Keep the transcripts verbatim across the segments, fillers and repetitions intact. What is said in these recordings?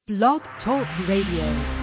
Blog Talk Radio.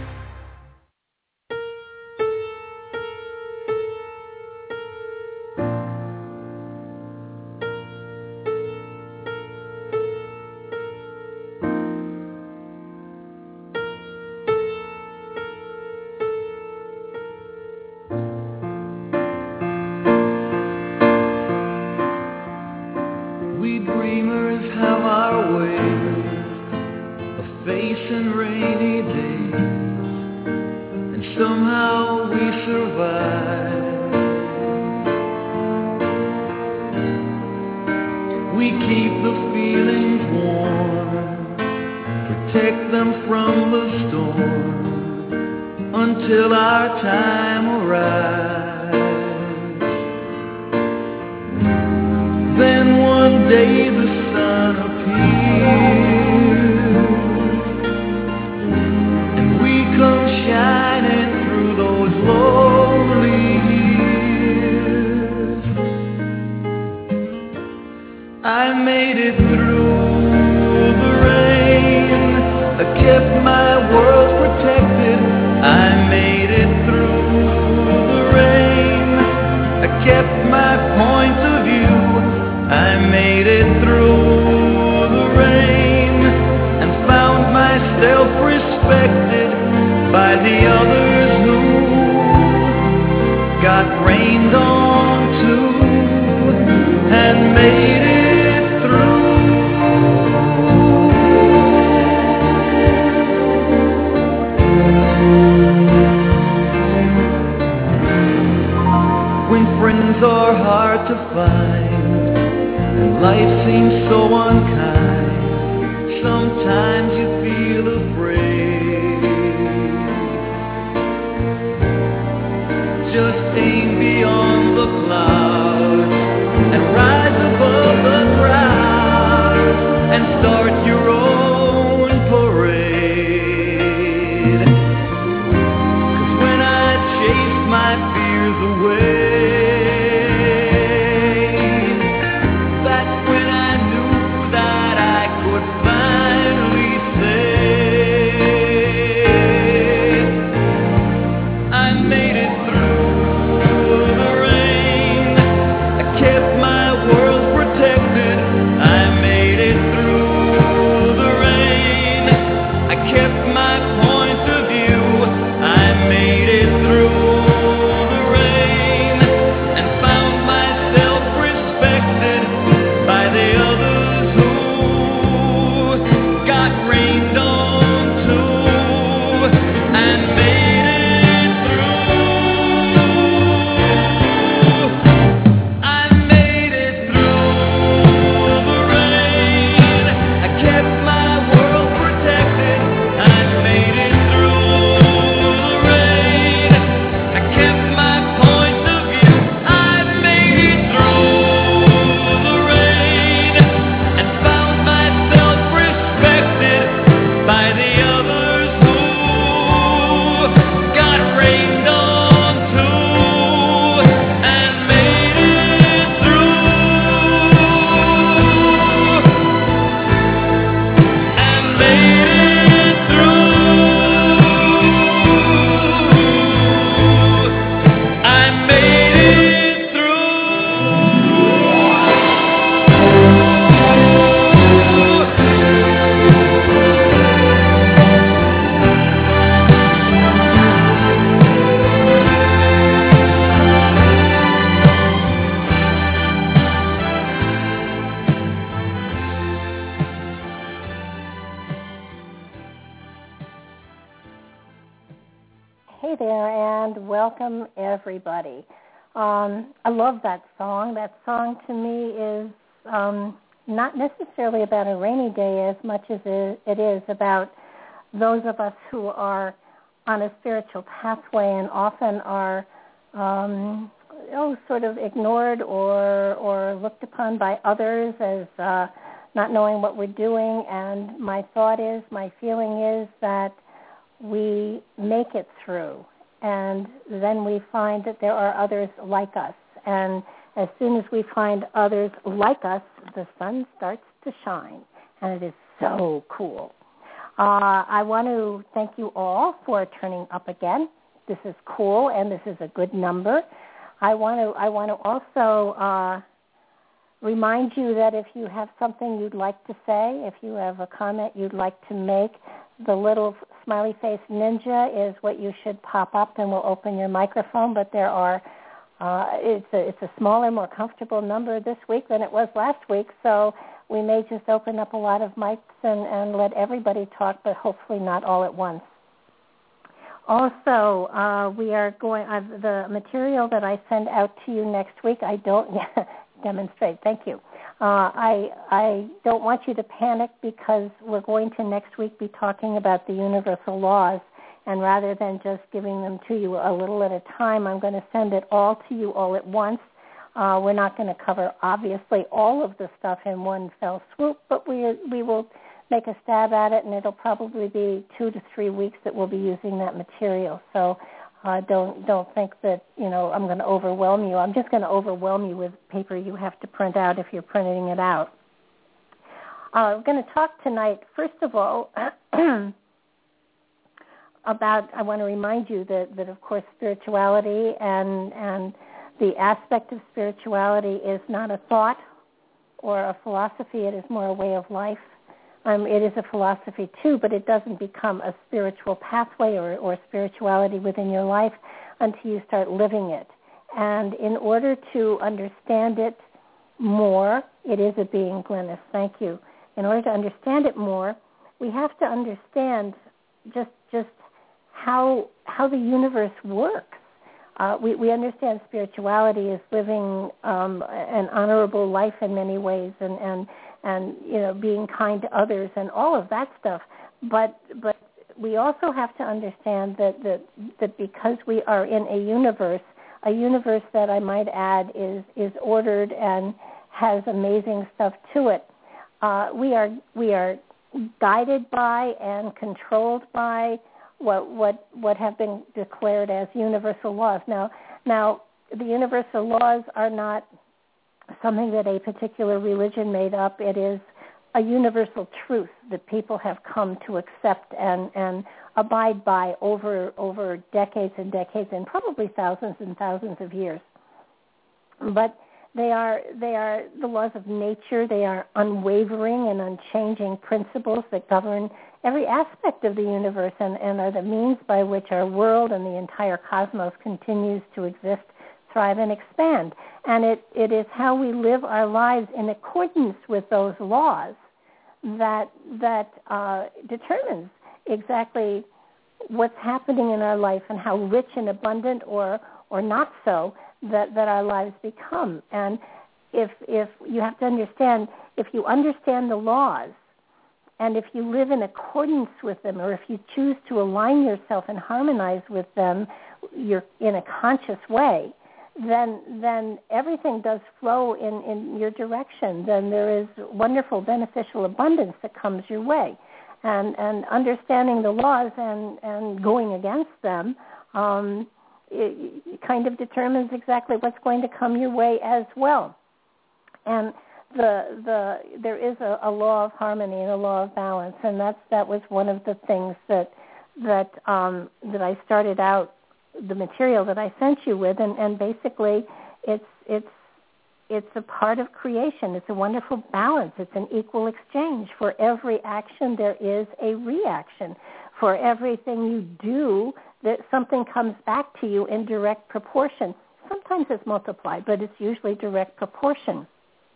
Hey there, and welcome everybody. Um, I love that song. That song to me is um, not necessarily about a rainy day as much as it is about those of us who are on a spiritual pathway and often are um, oh, sort of ignored or or looked upon by others as uh, not knowing what we're doing. And my thought is, my feeling is that we make it through, and then we find that there are others like us. And as soon as we find others like us, the sun starts to shine, and it is so cool. Uh, I want to thank you all for turning up again. This is cool, and this is a good number. I want to I want to also uh, remind you that if you have something you'd like to say, if you have a comment you'd like to make, the little smiley face ninja is what you should pop up, and we'll open your microphone. But there are uh, it's a it's a smaller, more comfortable number this week than it was last week, so we may just open up a lot of mics and, and let everybody talk, but hopefully not all at once. Also, uh, we are going, uh, the material that I send out to you next week, I don't demonstrate, thank you. Uh, I, I don't want you to panic because we're going to next week be talking about the universal laws, and rather than just giving them to you a little at a time, I'm going to send it all to you all at once. Uh, we're not going to cover, obviously, all of the stuff in one fell swoop, but we we will make a stab at it, and it'll probably be two to three weeks that we'll be using that material. So uh, don't don't think that, you know, I'm going to overwhelm you. I'm just going to overwhelm you with paper you have to print out if you're printing it out. Uh, we're going to talk tonight, first of all, about, I want to remind you that, that of course, spirituality and and the aspect of spirituality is not a thought or a philosophy. It is more a way of life. Um, it is a philosophy too, but it doesn't become a spiritual pathway or, or spirituality within your life until you start living it. And in order to understand it more, it is a being, Glynis, thank you. In order to understand it more, we have to understand just just how how the universe works. Uh, we, we understand spirituality as living um, an honorable life in many ways, and, and and you know, being kind to others and all of that stuff. But but we also have to understand that that, that because we are in a universe, a universe that I might add is is ordered and has amazing stuff to it. Uh, we are we are guided by and controlled by what what what have been declared as universal laws. Now, now the universal laws are not something that a particular religion made up. It is a universal truth that people have come to accept and, and abide by over over decades and decades, and probably thousands and thousands of years. But they are they are the laws of nature. They are unwavering and unchanging principles that govern every aspect of the universe, and, and are the means by which our world and the entire cosmos continues to exist, thrive, and expand. And it, it is how we live our lives in accordance with those laws that that uh, determines exactly what's happening in our life and how rich and abundant or or not so that, that our lives become. And if if you have to understand, if you understand the laws, and if you live in accordance with them, or if you choose to align yourself and harmonize with them, you're in a conscious way, then then everything does flow in, in your direction. Then there is wonderful, beneficial abundance that comes your way. And and understanding the laws and, and going against them um, it, it kind of determines exactly what's going to come your way as well. And the the there is a, a law of harmony and a law of balance, and that's that was one of the things that that um, that I started out the material that I sent you with, and, and basically it's it's it's a part of creation. It's a wonderful balance. It's an equal exchange. For every action there is a reaction. For everything you do, that something comes back to you in direct proportion. Sometimes it's multiplied, but it's usually direct proportion.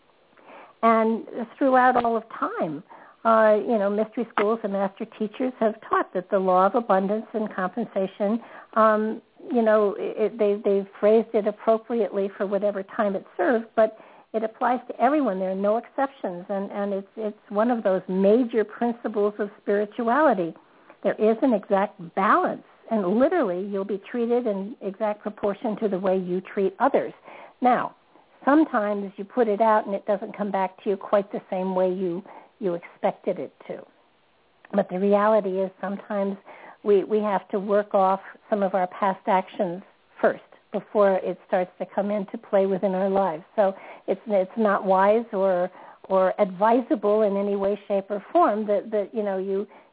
And throughout all of time, uh, you know, mystery schools and master teachers have taught that the law of abundance and compensation, um, you know, it, they, they've phrased it appropriately for whatever time it served, but it applies to everyone. There are no exceptions, and, and it's, it's one of those major principles of spirituality. There is an exact balance, and literally you'll be treated in exact proportion to the way you treat others. Now, sometimes you put it out and it doesn't come back to you quite the same way you, you expected it to. But the reality is sometimes we, we have to work off some of our past actions first before it starts to come into play within our lives. So it's it's not wise or or advisable in any way, shape, or form that, that you know, you,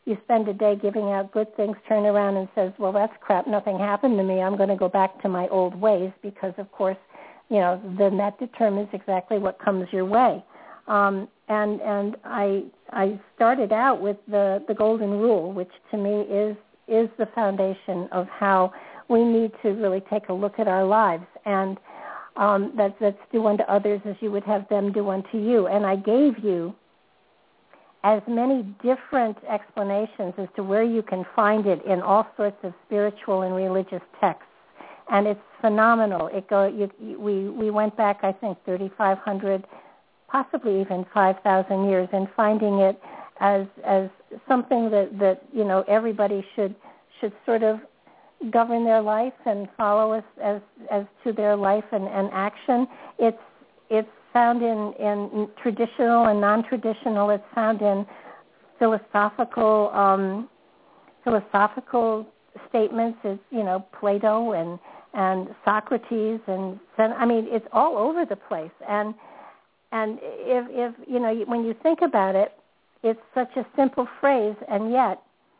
you spend a day giving out good things, turn around and says, well, that's crap, nothing happened to me, I'm going to go back to my old ways, because, of course, you know, then that determines exactly what comes your way. Um, and and I I started out with the, the golden rule, which to me is is the foundation of how we need to really take a look at our lives. And um, that's, that's do unto others as you would have them do unto you. And I gave you as many different explanations as to where you can find it in all sorts of spiritual and religious texts. And it's phenomenal. It go you, you, we we went back, I think, thirty-five hundred, possibly even five thousand years, in finding it as as something that, that you know everybody should should sort of govern their life and follow as as, as to their life and, and action. It's it's found in, in traditional and non-traditional. It's found in philosophical um, philosophical statements. It's, you know, Plato and and Socrates, and I mean, it's all over the place. And and if if you know, when you think about it, it's such a simple phrase, and yet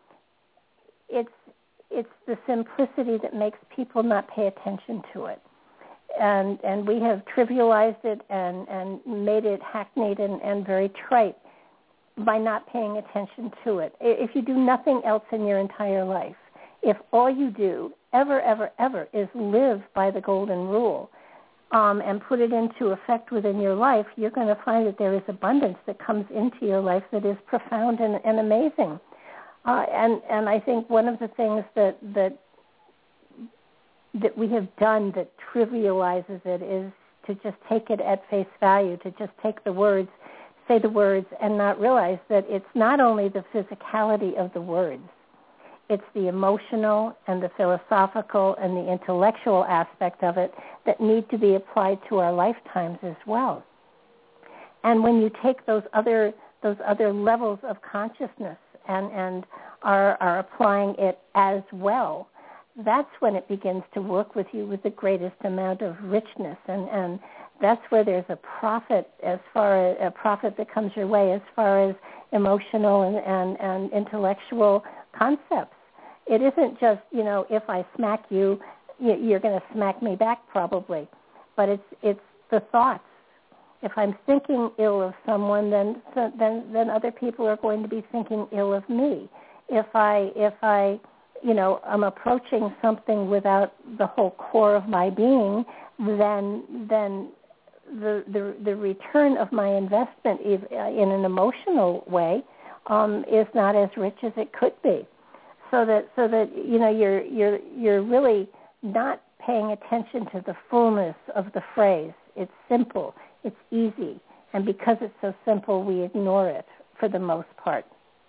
it's it's the simplicity that makes people not pay attention to it. And and we have trivialized it and, and made it hackneyed and, and very trite by not paying attention to it. If you do nothing else in your entire life, if all you do ever, ever, ever is live by the golden rule um, and put it into effect within your life, you're going to find that there is abundance that comes into your life that is profound and, and amazing. Uh, and, and I think one of the things that, that that we have done that trivializes it is to just take it at face value, to just take the words, say the words, and not realize that it's not only the physicality of the words, it's the emotional and the philosophical and the intellectual aspect of it that need to be applied to our lifetimes as well. And when you take those other those other levels of consciousness and, and are, are applying it as well, that's when it begins to work with you with the greatest amount of richness, and, and that's where there's a profit as far as a profit that comes your way as far as emotional and, and, and intellectual concepts. It isn't just, you know, if I smack you, you're going to smack me back probably, but it's it's the thoughts. If I'm thinking ill of someone, then then then other people are going to be thinking ill of me. If I if I you know, I'm approaching something without the whole core of my being, then then the the, the return of my investment is, uh, in an emotional way um, is not as rich as it could be. So that so that you know you're you're you're really not paying attention to the fullness of the phrase. It's simple, it's easy, and because it's so simple, we ignore it for the most part.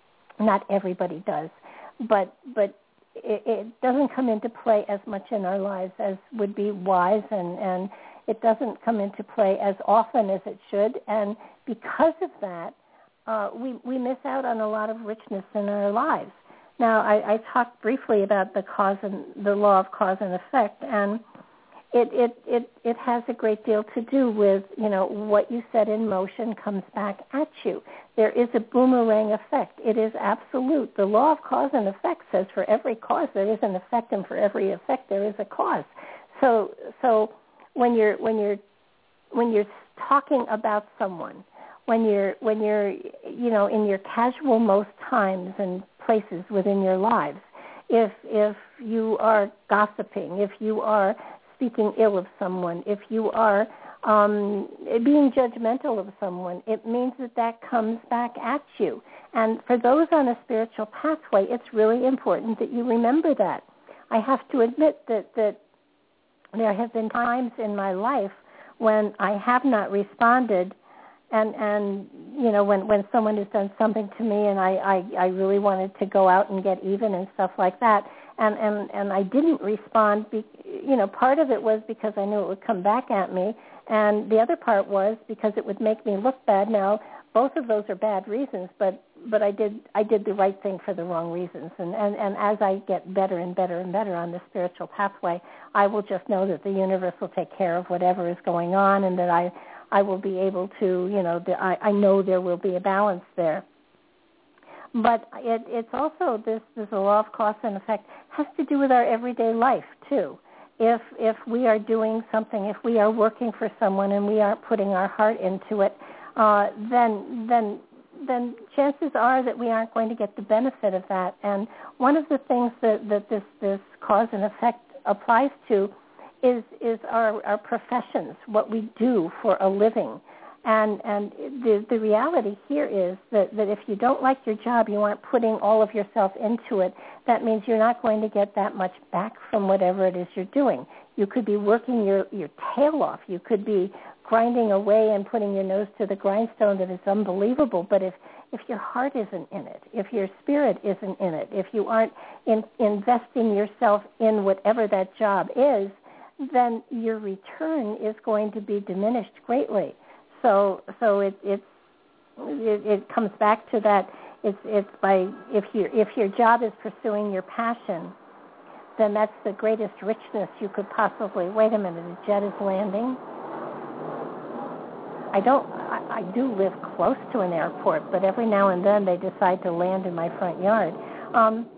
Not everybody does, but but. It, it doesn't come into play as much in our lives as would be wise, and, and it doesn't come into play as often as it should. And because of that, uh, we, we miss out on a lot of richness in our lives. Now, I, I talked briefly about the cause and the law of cause and effect, and it, it, it, it has a great deal to do with, you know, what you set in motion comes back at you. There is a boomerang effect. It is absolute. The law of cause and effect says for every cause there is an effect, and for every effect there is a cause. So, so when you're when you're when you're talking about someone, when you're when you're you know in your casual most times and places within your lives, if if you are gossiping, if you are speaking ill of someone, if you are um, being judgmental of someone, it means that that comes back at you. And for those on a spiritual pathway, it's really important that you remember that. I have to admit that, that there have been times in my life when I have not responded, and, and you know, when, when someone has done something to me and I, I, I really wanted to go out and get even and stuff like that, and, and, and I didn't respond. Be, you know, part of it was because I knew it would come back at me, and the other part was because it would make me look bad. Now, both of those are bad reasons, but, but I did I did the right thing for the wrong reasons. And, and, and as I get better and better and better on the spiritual pathway, I will just know that the universe will take care of whatever is going on, and that I, I will be able to, you know, the, I, I know there will be a balance there. but it, it's also this, this law of cause and effect has to do with our everyday life too. If if we are doing something, if we are working for someone and we aren't putting our heart into it, uh, then then then chances are that we aren't going to get the benefit of that. And one of the things that, that this, this cause and effect applies to is is our, our professions, what we do for a living. And and the the reality here is that, that if you don't like your job, you aren't putting all of yourself into it. That means you're not going to get that much back from whatever it is you're doing. You could be working your, your tail off. You could be grinding away and putting your nose to the grindstone that is unbelievable. But if, if your heart isn't in it, if your spirit isn't in it, if you aren't in, investing yourself in whatever that job is, then your return is going to be diminished greatly. So, so it, it's, it, it comes back to that. It's, it's by if you if your job is pursuing your passion, then that's the greatest richness you could possibly. Wait a minute, a jet is landing. I don't. I, I do live close to an airport, but every now and then they decide to land in my front yard. Um,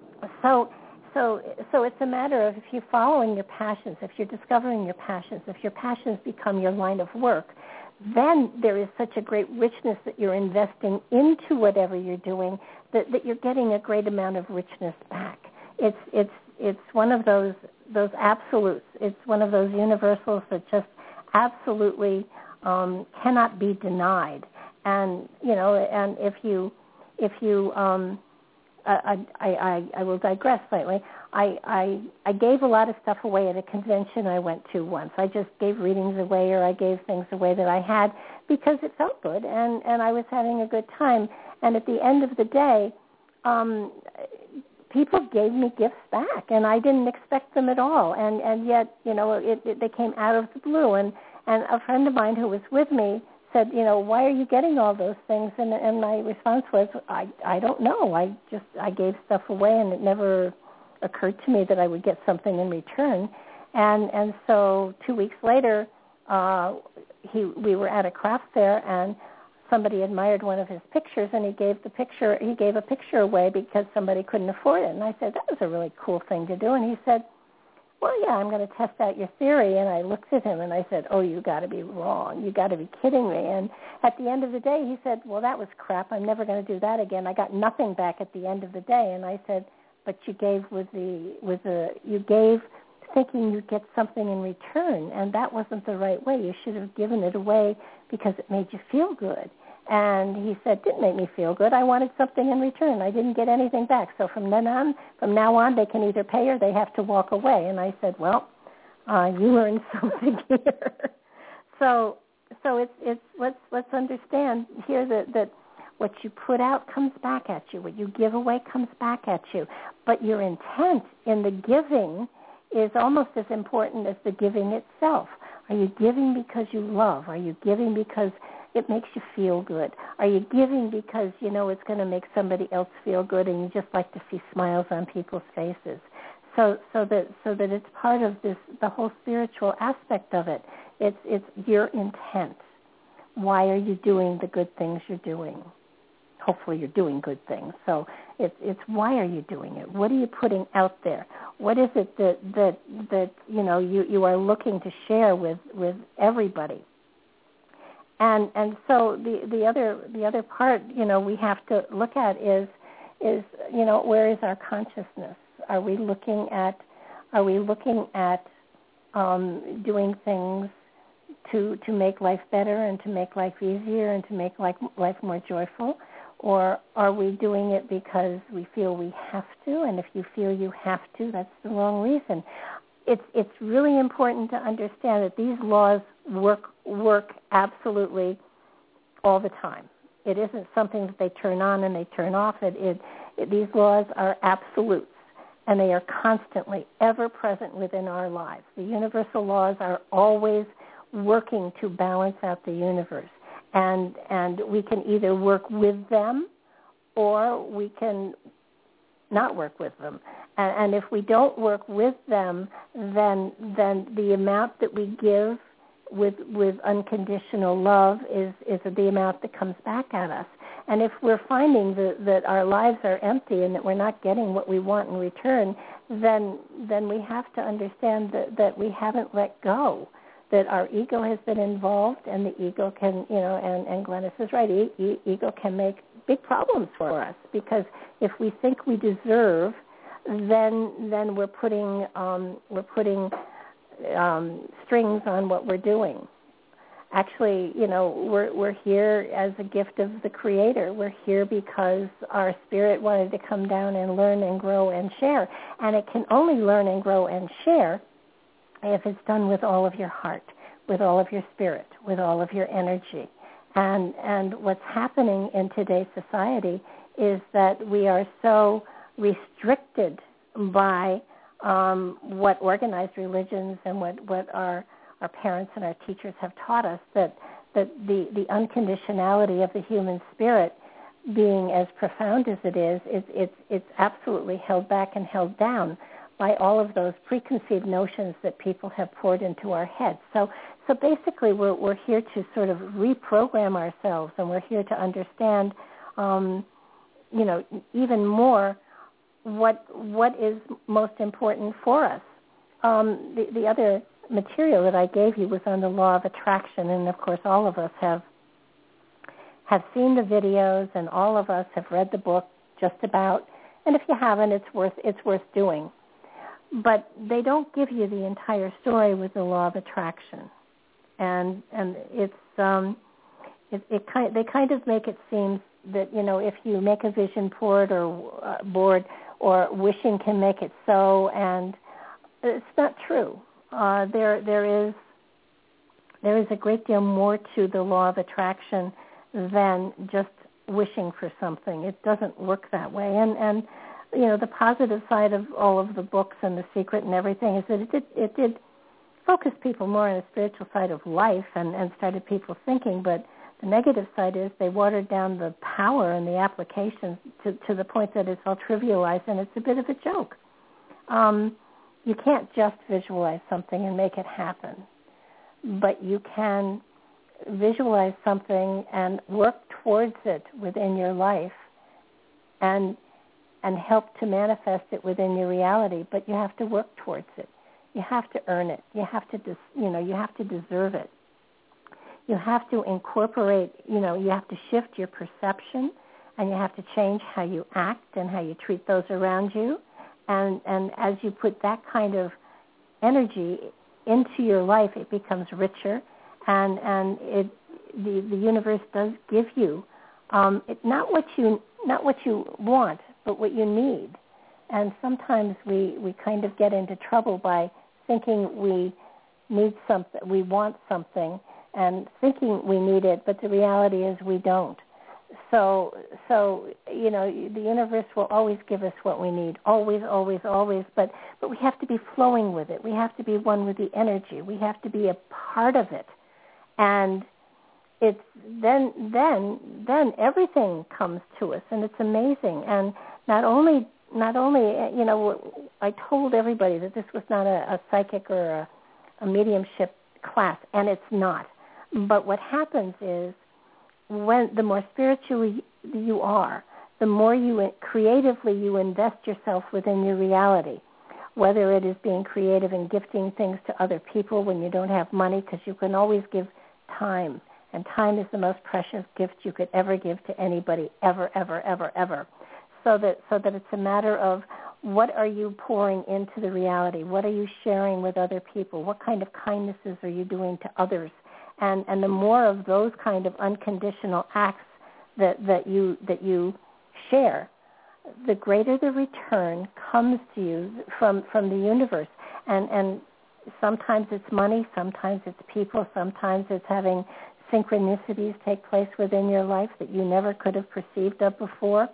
so. So, so it's a matter of if you're following your passions, if you're discovering your passions, if your passions become your line of work, then there is such a great richness that you're investing into whatever you're doing that, that you're getting a great amount of richness back. It's it's it's one of those those absolutes. It's one of those universals that just absolutely um, cannot be denied. And you know, and if you if you um, I, I, I will digress slightly. I, I I gave a lot of stuff away at a convention I went to once. I just gave readings away, or I gave things away that I had because it felt good, and, and I was having a good time. And at the end of the day, um, people gave me gifts back, and I didn't expect them at all. And, and yet, you know, it, it, they came out of the blue. And, and a friend of mine who was with me said, you know, why are you getting all those things? And, and my response was, I, I don't know. I just, I gave stuff away, and it never occurred to me that I would get something in return. And, and so two weeks later, uh, he, we were at a craft fair, and somebody admired one of his pictures, and he gave the picture, he gave a picture away because somebody couldn't afford it. And I said, that was a really cool thing to do. And he said, well, yeah, I'm going to test out your theory. And I looked at him and I said, oh, you got to be wrong. You got to be kidding me. And at the end of the day, he said, well, that was crap. I'm never going to do that again. I got nothing back at the end of the day. And I said, but you gave with the, with the, you gave thinking you'd get something in return. And that wasn't the right way. You should have given it away because it made you feel good. And he said, it didn't make me feel good. I wanted something in return. I didn't get anything back. So from then on, from now on, they can either pay or they have to walk away. And I said, well, uh, you learned something here. so, so it's it's let's let's understand here that that what you put out comes back at you. What you give away comes back at you. But your intent in the giving is almost as important as the giving itself. Are you giving because you love? Are you giving because it makes you feel good? Are you giving because you know it's going to make somebody else feel good, and you just like to see smiles on people's faces? So, so that so that it's part of this, the whole spiritual aspect of it. It's it's your intent. Why are you doing the good things you're doing? Hopefully, you're doing good things. So it's it's why are you doing it? What are you putting out there? What is it that that that you know you, you are looking to share with, with everybody? And and so the, the other the other part, you know, we have to look at is is you know, where is our consciousness? Are we looking at are we looking at um, doing things to to make life better and to make life easier and to make life life more joyful, or are we doing it because we feel we have to? And if you feel you have to, that's the wrong reason. It's it's really important to understand that these laws work work absolutely all the time. It isn't something that they turn on and they turn off. It, it, it these laws are absolutes, and they are constantly ever present within our lives. The universal laws are always working to balance out the universe, and and we can either work with them or we can not work with them. And, and if we don't work with them, then then the amount that we give with with unconditional love is, is the amount that comes back at us. And if we're finding that, that our lives are empty and that we're not getting what we want in return, then then we have to understand that, that we haven't let go, that our ego has been involved, and the ego can, you know, and, and Glennis is right, e- e- ego can make big problems for us, because if we think we deserve, then then we're putting um, we're putting um, strings on what we're doing. Actually, you know, we're we're here as a gift of the Creator. We're here because our spirit wanted to come down and learn and grow and share. And it can only learn and grow and share if it's done with all of your heart, with all of your spirit, with all of your energy. And and what's happening in today's society is that we are so restricted by um, what organized religions and what, what our our parents and our teachers have taught us, that, that the, the unconditionality of the human spirit, being as profound as it is, it's, it's, it's absolutely held back and held down by all of those preconceived notions that people have poured into our heads. So so basically we're, we're here to sort of reprogram ourselves, and we're here to understand, um, you know, even more what what is most important for us. Um, the, the other material that I gave you was on the law of attraction, and of course all of us have have seen the videos, and all of us have read the book just about, and if you haven't, it's worth it's worth doing. But they don't give you the entire story with the law of attraction, and and it's um it, it kind they kind of make it seem that, you know, if you make a vision board or uh, board or wishing can make it so, and it's not true. Uh, there, there is, there is a great deal more to the law of attraction than just wishing for something. It doesn't work that way. And, and you know, the positive side of all of the books and The Secret and everything is that it did, it did focus people more on the spiritual side of life and, and started people thinking. But the negative side is they watered down the power and the application to, to the point that it's all trivialized and it's a bit of a joke. Um, You can't just visualize something and make it happen, but you can visualize something and work towards it within your life and and help to manifest it within your reality, but you have to work towards it. You have to earn it. You have to des- you know, you have to deserve it. You have to incorporate, you know, you have to shift your perception, and you have to change how you act and how you treat those around you. And, and as you put that kind of energy into your life, it becomes richer, and and it the, the universe does give you um, it, not what you not what you want, but what you need. And sometimes we, we kind of get into trouble by thinking we need something, we want something, and thinking we need it, but the reality is we don't. So, so you know, the universe will always give us what we need, always, always, always, but, but we have to be flowing with it. We have to be one with the energy. We have to be a part of it. And it's then, then, then everything comes to us, and it's amazing. And not only, not only, you know, I told everybody that this was not a, a psychic or a, a mediumship class, and it's not. But what happens is, when the more spiritually you are, the more you creatively you invest yourself within your reality, whether it is being creative and gifting things to other people when you don't have money, because you can always give time, and time is the most precious gift you could ever give to anybody, ever, ever, ever, ever. So that so that it's a matter of what are you pouring into the reality? What are you sharing with other people? What kind of kindnesses are you doing to others? And and the more of those kind of unconditional acts that, that you that you share, the greater the return comes to you from, from the universe. And and sometimes it's money, sometimes it's people, sometimes it's having synchronicities take place within your life that you never could have perceived of before.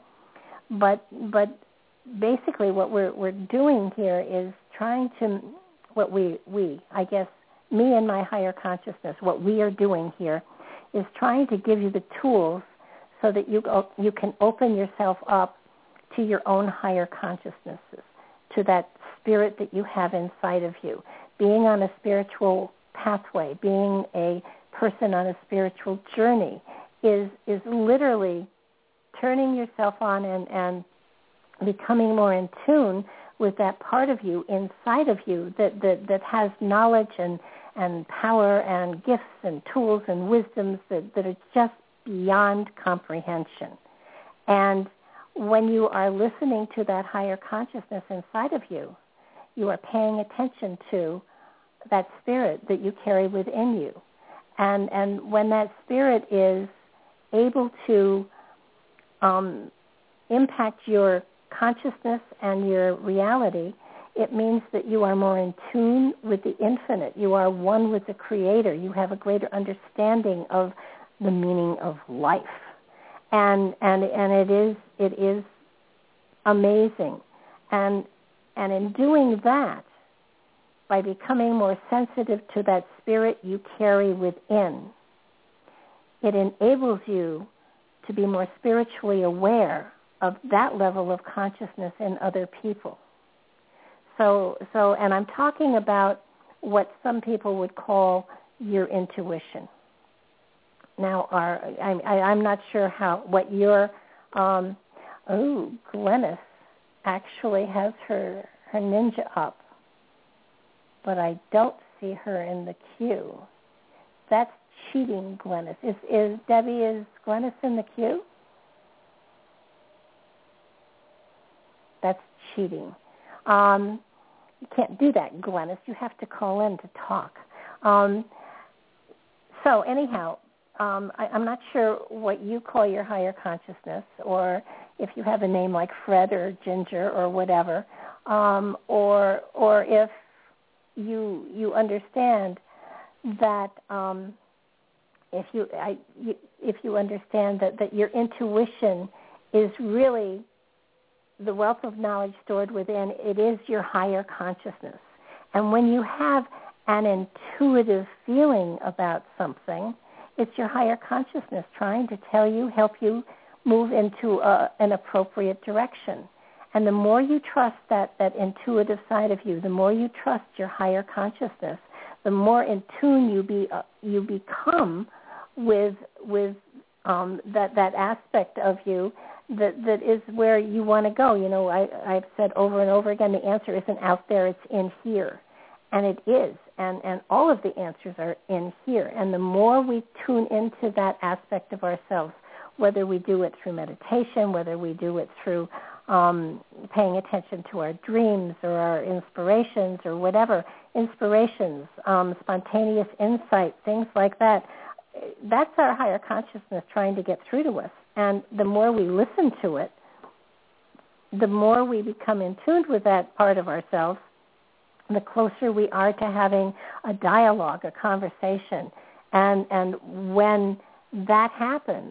But but basically what we're we're doing here is trying to what we we I guess me and my higher consciousness, what we are doing here is trying to give you the tools so that you you can open yourself up to your own higher consciousnesses, to that spirit that you have inside of you. Being on a spiritual pathway, being a person on a spiritual journey is is literally turning yourself on and, and becoming more in tune with that part of you inside of you that, that, that has knowledge and, and power and gifts and tools and wisdoms that, that are just beyond comprehension. And when you are listening to that higher consciousness inside of you, you are paying attention to that spirit that you carry within you. And and when that spirit is able to um, impact your consciousness and your reality, it means that you are more in tune with the infinite. You are one with the Creator. You have a greater understanding of the meaning of life. And and and it is it is amazing. And and in doing that, by becoming more sensitive to that spirit you carry within, it enables you to be more spiritually aware of that level of consciousness in other people. So, so, and I'm talking about what some people would call your intuition. Now, our, I, I, I'm not sure how, what your, um, oh, Glennis actually has her, her ninja up, but I don't see her in the queue. That's cheating, Glennis. Is, is Debbie, is Glennis in the queue? That's cheating. Um, you can't do that, Glennis. You have to call in to talk. Um, so anyhow, um, I, I'm not sure what you call your higher consciousness, or if you have a name like Fred or Ginger or whatever, um, or or if you you understand that um, if you, I, you if you understand that, that your intuition is really the wealth of knowledge stored within, it is your higher consciousness. And when you have an intuitive feeling about something, it's your higher consciousness trying to tell you, help you move into a, an appropriate direction. And the more you trust that, that intuitive side of you, the more you trust your higher consciousness, the more in tune you be uh, you become with with um, that that aspect of you that that is where you want to go. You know, I, I've said over and over again, the answer isn't out there, it's in here. And it is. And, and all of the answers are in here. And the more we tune into that aspect of ourselves, whether we do it through meditation, whether we do it through um, paying attention to our dreams or our inspirations or whatever, inspirations, um, spontaneous insight, things like that, that's our higher consciousness trying to get through to us. And the more we listen to it, the more we become in tune with that part of ourselves, the closer we are to having a dialogue, a conversation. And and when that happens,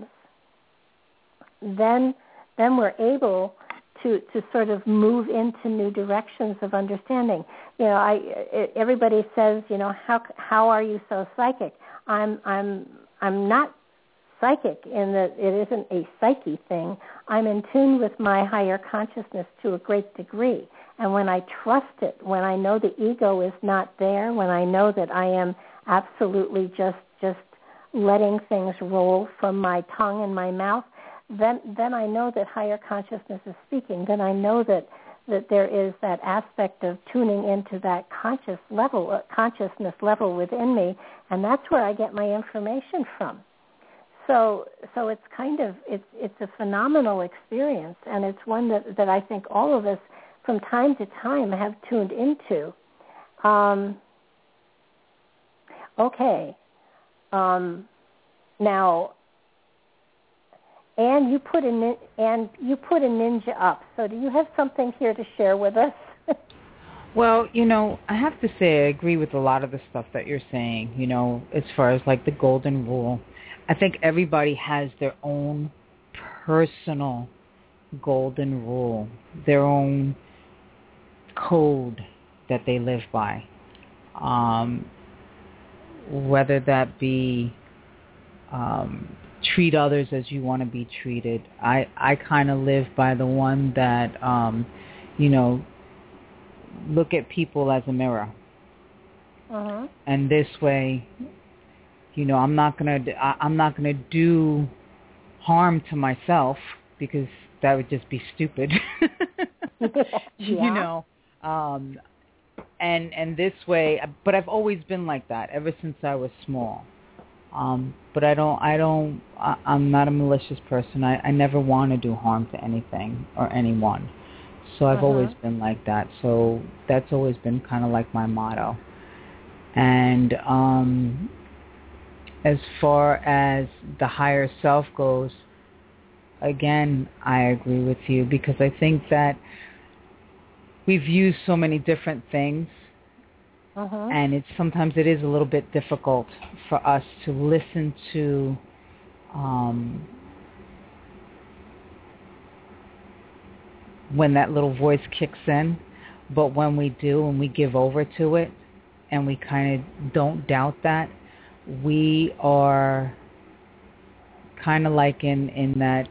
then then we're able to, to sort of move into new directions of understanding. You know, I everybody says, you know, how how are you so psychic? I'm I'm I'm not psychic in that it isn't a psyche thing. I'm in tune with my higher consciousness to a great degree. And when I trust it, when I know the ego is not there, when I know that I am absolutely just just letting things roll from my tongue and my mouth, then then I know that higher consciousness is speaking. Then I know that, that there is that aspect of tuning into that conscious level, uh, consciousness level within me, and that's where I get my information from. So so it's kind of, it's it's a phenomenal experience, and it's one that, that I think all of us from time to time have tuned into. Um, okay. Um, now, Anne, you put a Anne, you put a ninja up. So do you have something here to share with us? Well, you know, I have to say I agree with a lot of the stuff that you're saying, you know, as far as like the golden rule. I think everybody has their own personal golden rule, their own code that they live by, um, whether that be um, treat others as you want to be treated. I, I kind of live by the one that, um, you know, look at people as a mirror. Uh-huh. And this way, you know, I'm not gonna I'm not gonna do harm to myself because that would just be stupid. yeah. You know, um, and and this way, but I've always been like that ever since I was small. Um, but I don't, I don't, I, I'm not a malicious person. I, I never want to do harm to anything or anyone. So I've uh-huh. always been like that. So that's always been kind of like my motto. And um, as far as the higher self goes, again, I agree with you because I think that we've used so many different things. Uh-huh. And it's sometimes it is a little bit difficult for us to listen to um, when that little voice kicks in. But when we do and we give over to it and we kind of don't doubt that, we are kind of like in, in that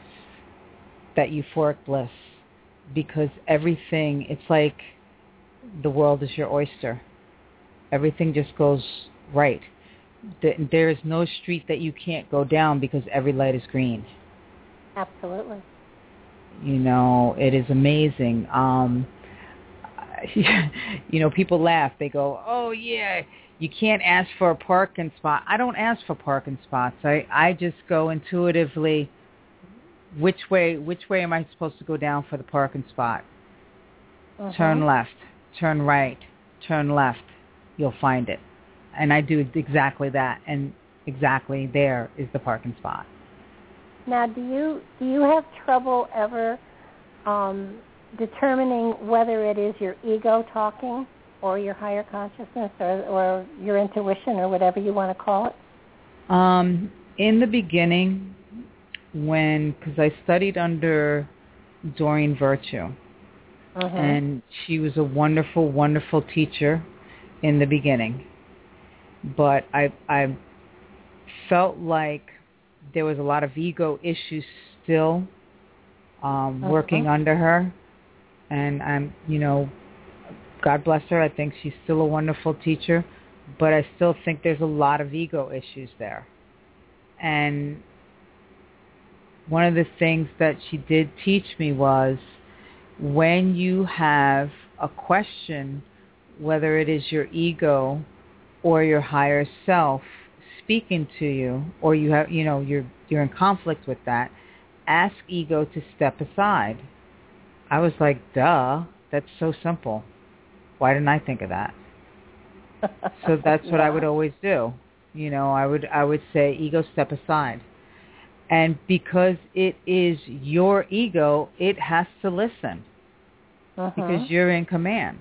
that euphoric bliss because everything, it's like the world is your oyster. Everything just goes right. There is no street that you can't go down because every light is green. Absolutely. You know, it is amazing. Um, you know, people laugh. They go, oh, yeah, you can't ask for a parking spot. I don't ask for parking spots. I, I just go intuitively, which way, which way am I supposed to go down for the parking spot? Uh-huh. Turn left, turn right, turn left. You'll find it. And I do exactly that, and exactly there is the parking spot. Now, do you do you have trouble ever um, determining whether it is your ego talking or your higher consciousness or, or your intuition or whatever you want to call it? Um, in the beginning, when, because I studied under Doreen Virtue, uh-huh. and she was a wonderful, wonderful teacher in the beginning, but I I felt like there was a lot of ego issues still um, uh-huh. working under her, and I'm you know, God bless her. I think she's still a wonderful teacher, but I still think there's a lot of ego issues there. And one of the things that she did teach me was when you have a question, whether it is your ego or your higher self speaking to you, or you have, you know, you're you're in conflict with that, ask ego to step aside. I was like, duh, that's so simple. Why didn't I think of that? So that's what yeah. I would always do. You know, I would I would say, ego, step aside. And because it is your ego, it has to listen uh-huh. because you're in command.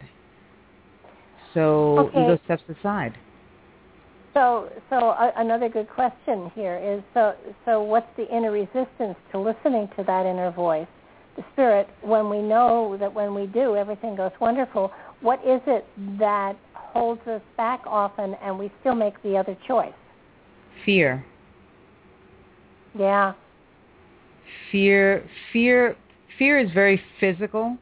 So okay. ego steps aside. So, so uh, another good question here is, so, so what's the inner resistance to listening to that inner voice, the spirit, when we know that when we do, everything goes wonderful? What is it that holds us back often and we still make the other choice? Fear. Yeah. Fear, fear, fear is very physical.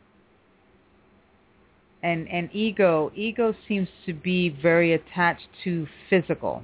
And and ego, ego seems to be very attached to physical.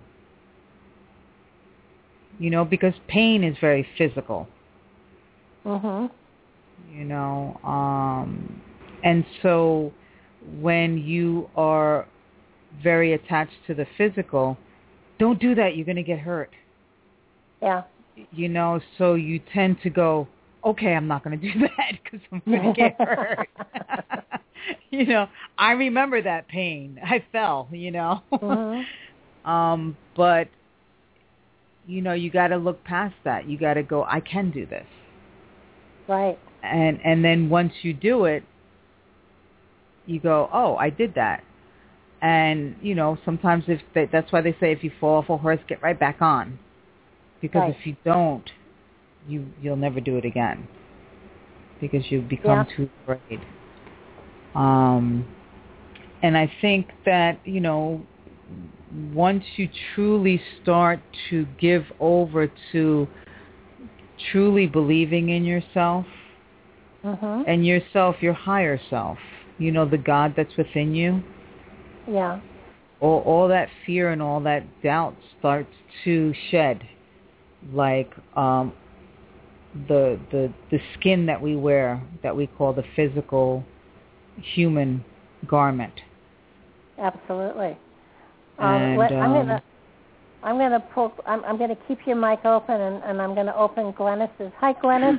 You know, because pain is very physical. Mhm. You know, um, and so when you are very attached to the physical, don't do that. You're going to get hurt. Yeah. You know, so you tend to go, okay, I'm not going to do that because I'm going to get hurt. You know, I remember that pain. I fell, you know. Mm-hmm. um, but, you know, you got to look past that. You got to go, I can do this. Right. And and then once you do it, you go, oh, I did that. And, you know, sometimes if they, that's why they say if you fall off a horse, get right back on. Because right. if you don't, you, you'll never do it again. Because you become yeah. too afraid. Um, and I think that, you know, once you truly start to give over to truly believing in yourself, mm-hmm. and yourself, your higher self, you know, the God that's within you, yeah, all, all that fear and all that doubt starts to shed. Like, um, the the the skin that we wear, that we call the physical human garment. Absolutely. Um, and, let, I'm um, gonna I'm gonna pull. I'm, I'm gonna keep your mic open, and, and I'm gonna open Glennis's. Hi, Glennis.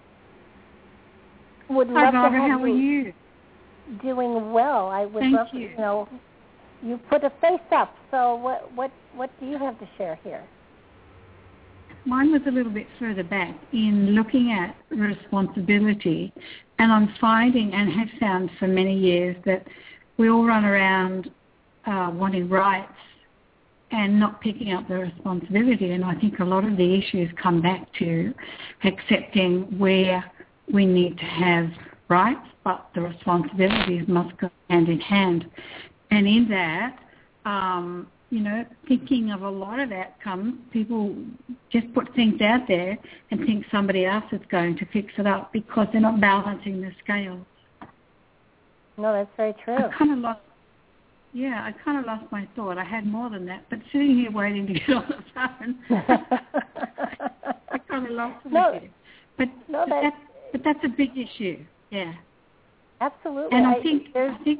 Would Hi, love Barbara. to have How are you? Doing well. I would Thank love you. to, you know, you put a face up. So what what what do you have to share here? Mine was a little bit further back in looking at responsibility, and I'm finding and have found for many years that we all run around uh, wanting rights and not picking up the responsibility. And I think a lot of the issues come back to accepting where we need to have rights, but the responsibilities must go hand in hand. And in that, um, you know, thinking of a lot of outcomes, people just put things out there and think somebody else is going to fix it up because they're not balancing the scales. No, that's very true. I kind of lost, yeah, I kind of lost my thought. I had more than that, but sitting here waiting to get on the phone, I kind of lost no, it. But, no, but, that's, that's, but that's a big issue, yeah. Absolutely. And I, I think, there's, I think,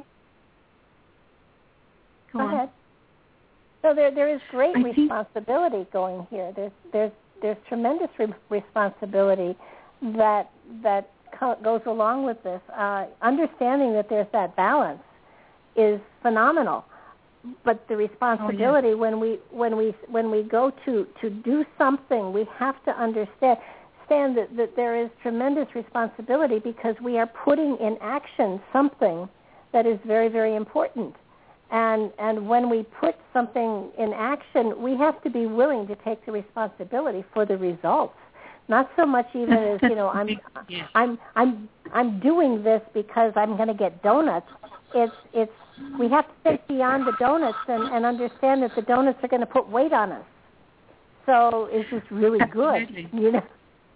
go, go on. ahead. So there, there is great I responsibility think, going here. There's, there's, there's tremendous re- responsibility that that co- goes along with this. Uh, understanding that there's that balance is phenomenal. But the responsibility, oh, yeah. when we when we when we go to, to do something, we have to understand understand that, that there is tremendous responsibility because we are putting in action something that is very, very important. And and when we put something in action, we have to be willing to take the responsibility for the results. Not so much even as, you know, I'm I'm I'm I'm doing this because I'm going to get donuts. It's it's we have to think beyond the donuts and, and understand that the donuts are going to put weight on us. So is this really Absolutely. good? You know.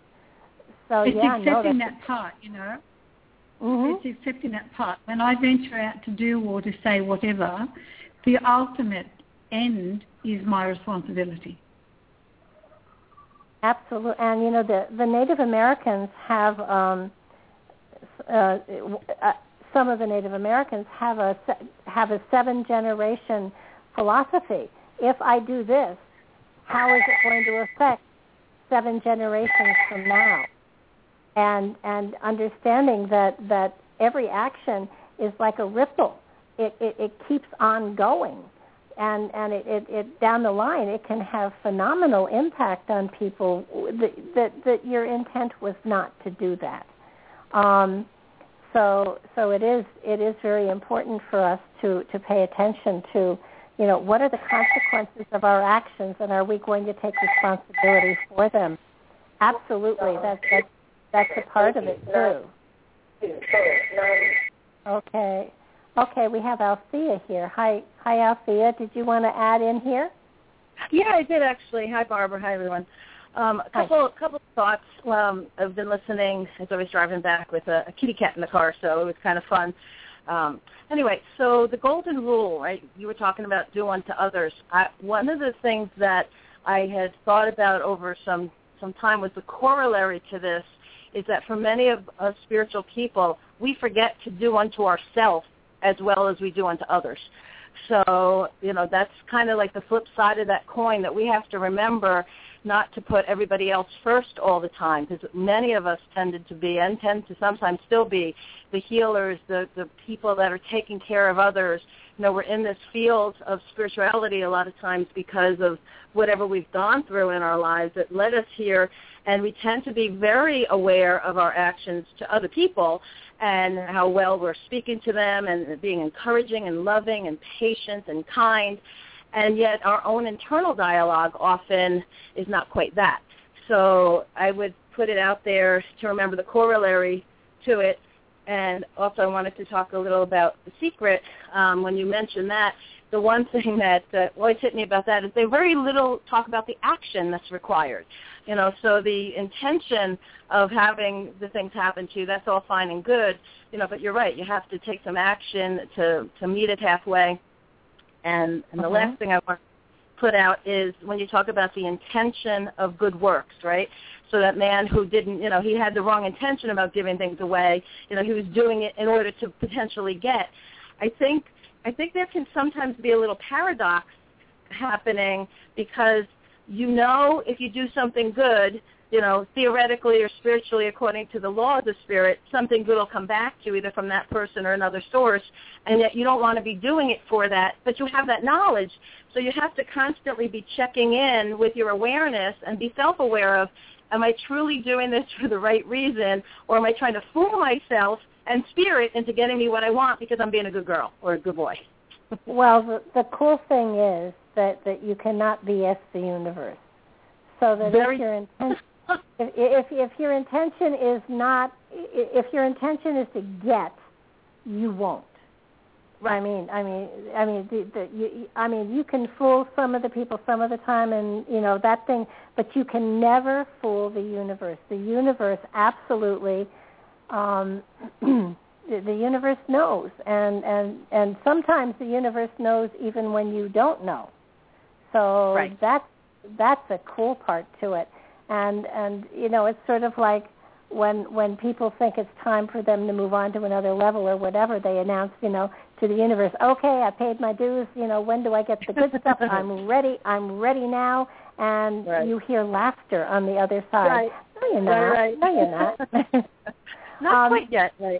So it's yeah, accepting no, that part, you know. Mm-hmm. It's accepting that part. When I venture out to do or to say whatever, the ultimate end is my responsibility. Absolutely, and you know the the Native Americans have um, uh, uh, some of the Native Americans have a have a seven generation philosophy. If I do this, how is it going to affect seven generations from now? And and understanding that, that every action is like a ripple. It it, it keeps on going. And and it, it, it down the line it can have phenomenal impact on people that that, that your intent was not to do that. Um, so so it is it is very important for us to, to pay attention to, you know, what are the consequences of our actions, and are we going to take responsibility for them? Absolutely, that's that's that's a part of it too. Okay. Okay, we have Althea here. Hi, hi, Althea. Did you want to add in here? Yeah, I did actually. Hi, Barbara. Hi, everyone. Um, a couple, a couple of thoughts. Um, I've been listening as I was driving back with a, a kitty cat in the car, so it was kind of fun. Um, anyway, so the golden rule, right? You were talking about do unto others. I, one of the things that I had thought about over some some time was the corollary to this is that for many of us spiritual people, we forget to do unto ourselves as well as we do unto others. So, you know, that's kind of like the flip side of that coin, that we have to remember not to put everybody else first all the time, because many of us tended to be and tend to sometimes still be the healers, the, the people that are taking care of others. You know, we're in this field of spirituality a lot of times because of whatever we've gone through in our lives that led us here, and we tend to be very aware of our actions to other people and how well we're speaking to them and being encouraging and loving and patient and kind, and yet our own internal dialogue often is not quite that. So I would put it out there to remember the corollary to it. And also I wanted to talk a little about The Secret. Um, when you mentioned that, the one thing that uh, always hit me about that is they very little talk about the action that's required. You know, so the intention of having the things happen to you, that's all fine and good, you know, but you're right, you have to take some action to, to meet it halfway. And, and the uh-huh. last thing I want put out is when you talk about the intention of good works, right? So that man who didn't, you know, he had the wrong intention about giving things away. You know, he was doing it in order to potentially get. I think I think there can sometimes be a little paradox happening because you know if you do something good, you know, theoretically or spiritually, according to the law of the spirit, something good will come back to you either from that person or another source, and yet you don't want to be doing it for that, but you have that knowledge. So you have to constantly be checking in with your awareness and be self-aware of, am I truly doing this for the right reason, or am I trying to fool myself and spirit into getting me what I want because I'm being a good girl or a good boy? Well, the, the cool thing is that, that you cannot B S the universe. So that Very if your intention, if, if if your intention is not, if your intention is to get, you won't. Right. I mean, I mean, I mean, the, the, you, I mean, you can fool some of the people some of the time, and you know that thing, but you can never fool the universe. The universe absolutely, um, the, the universe knows, and, and and sometimes the universe knows even when you don't know. So right. that's that's a cool part to it, and and you know it's sort of like when when people think it's time for them to move on to another level or whatever, they announce, you know, to the universe, okay, I paid my dues, you know, when do I get the good stuff? I'm ready, I'm ready now, and right. you hear laughter on the other side. Right. No, you're not. Right, right. No, you're not. Not um, quite yet, right.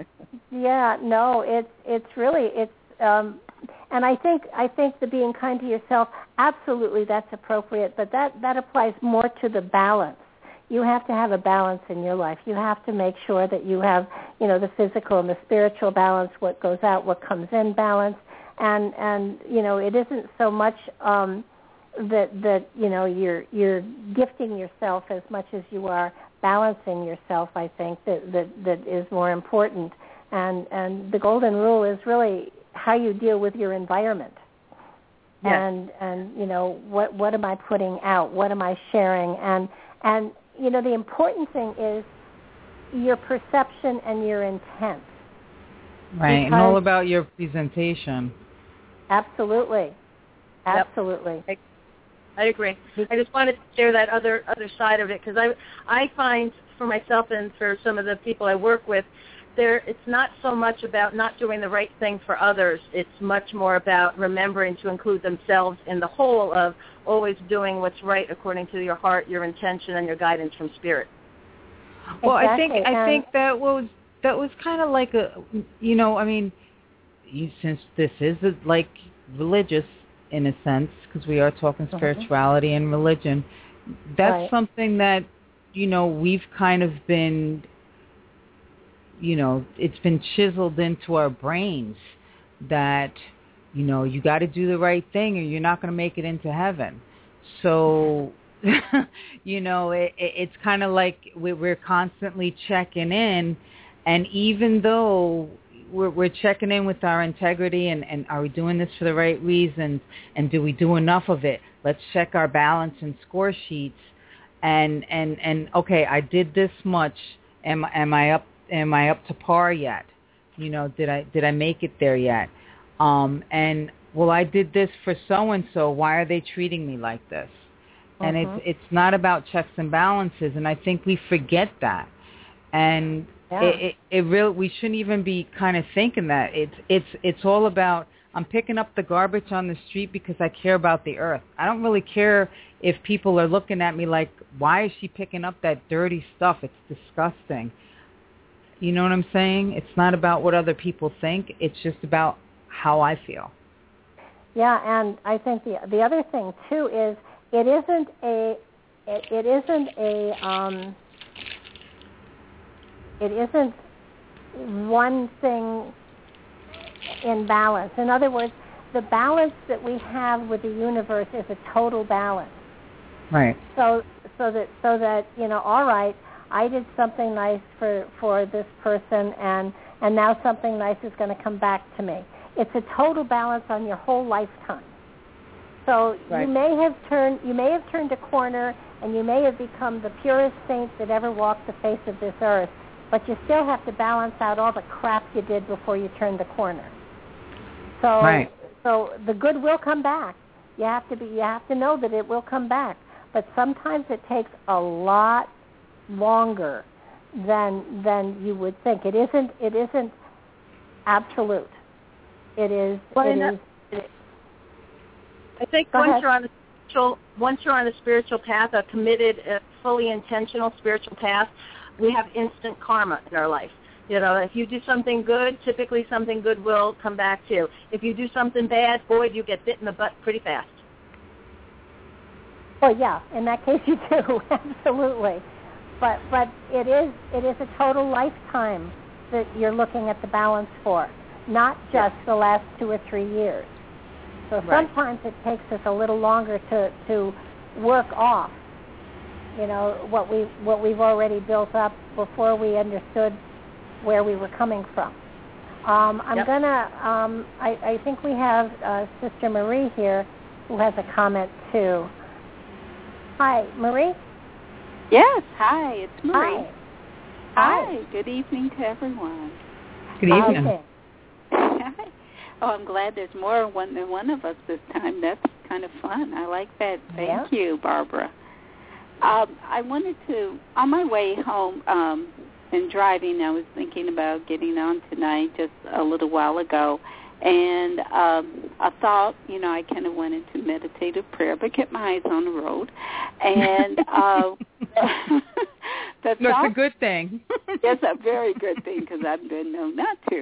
Yeah, no, it's it's really it's um and I think I think the being kind to yourself, absolutely that's appropriate, but that, that applies more to the balance. You have to have a balance in your life. You have to make sure that you have, you know, the physical and the spiritual balance, what goes out, what comes in balance. And, and you know, it isn't so much um, that, that, you know, you're, you're gifting yourself as much as you are balancing yourself, I think, that, that, that is more important. And, and the golden rule is really how you deal with your environment. Yes. And, and, you know, what, what am I putting out? What am I sharing? And, and, you know, the important thing is your perception and your intent. Right, and all about your presentation. Absolutely. Absolutely. Yep. I, I agree. I just wanted to share that other other side of it because I, I find for myself and for some of the people I work with, there it's not so much about not doing the right thing for others. It's much more about remembering to include themselves in the whole of always doing what's right according to your heart, your intention, and your guidance from spirit. Well, exactly. I think I think that was that was kind of like a, you know, I mean, you, since this is a, like religious in a sense, because we are talking spirituality mm-hmm. and religion, that's right. something that, you know, we've kind of been, you know, it's been chiseled into our brains that, you know, you got to do the right thing or you're not going to make it into heaven. So, you know, it, it, it's kind of like we're constantly checking in. And even though we're, we're checking in with our integrity and, and are we doing this for the right reasons and do we do enough of it? Let's check our balance and score sheets. And, and, and okay, I did this much. Am, am I up? Am I up to par yet? You know, did I did I make it there yet? Um, and well, I did this for so and so. Why are they treating me like this? Uh-huh. And it's it's not about checks and balances. And I think we forget that. And yeah. it, it it really we shouldn't even be kind of thinking that. It's it's it's all about I'm picking up the garbage on the street because I care about the earth. I don't really care if people are looking at me like, why is she picking up that dirty stuff? It's disgusting. You know what I'm saying? It's not about what other people think. It's just about how I feel. Yeah, and I think the the other thing too is it isn't a it, it isn't a um, it isn't one thing in balance. In other words, the balance that we have with the universe is a total balance. Right. So so that so that you know, all right, I did something nice for, for this person, and, and now something nice is going to come back to me. It's a total balance on your whole lifetime. So right. you may have turned you may have turned a corner, and you may have become the purest saint that ever walked the face of this earth, but you still have to balance out all the crap you did before you turned the corner. So right. so the good will come back. You have to be. You have to know that it will come back. But sometimes it takes a lot longer than than you would think. It isn't. It isn't absolute. It is. Well, it that, is. It, I think Go once ahead. you're on a spiritual, once you're on a spiritual path, a committed, a fully intentional spiritual path, we have instant karma in our life. You know, if you do something good, typically something good will come back to you. If you do something bad, boy, you get bit in the butt pretty fast. Well, yeah, in that case you do, absolutely. But but it is it is a total lifetime that you're looking at the balance for, not just the last two or three years. So Right. sometimes it takes us a little longer to, to work off, you know, what we what we've already built up before we understood where we were coming from. Um, I'm Yep. gonna. Um, I, I think we have uh, Sister Marie here who has a comment too. Hi, Marie. Yes, hi, it's Marie. Hi. Hi, good evening to everyone. Good evening. Okay. Hi. Oh, I'm glad there's more one than one of us this time. That's kind of fun. I like that. Thank Yeah. you, Barbara. Um, I wanted to, on my way home um, and driving, I was thinking about getting on tonight just a little while ago. And um, I thought, you know, I kind of went into meditative prayer, but kept my eyes on the road. And uh, the That's thought, a good thing. it's a very good thing because I've been known not to.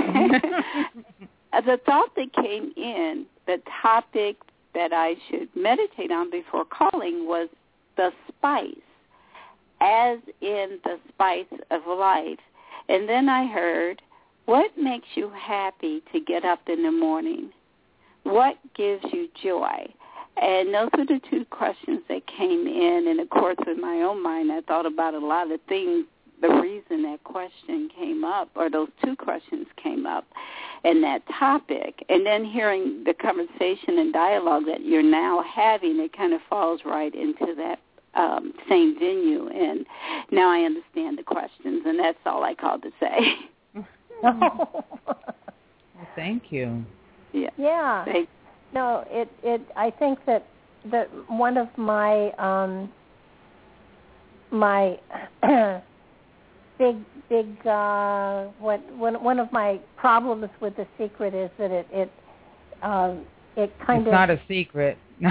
The thought that came in, the topic that I should meditate on before calling was the spice, as in the spice of life. And then I heard, what makes you happy to get up in the morning? What gives you joy? And those were the two questions that came in. And, of course, in my own mind, I thought about a lot of things, the reason that question came up, or those two questions came up in that topic. And then hearing the conversation and dialogue that you're now having, it kind of falls right into that um, same venue. And now I understand the questions, and that's all I called to say. Well, thank you. Yeah. Yeah. Thank No, it it. I think that that one of my um, my big big uh, what one one of my problems with The Secret is that it it um, it kind it's of not a secret. No.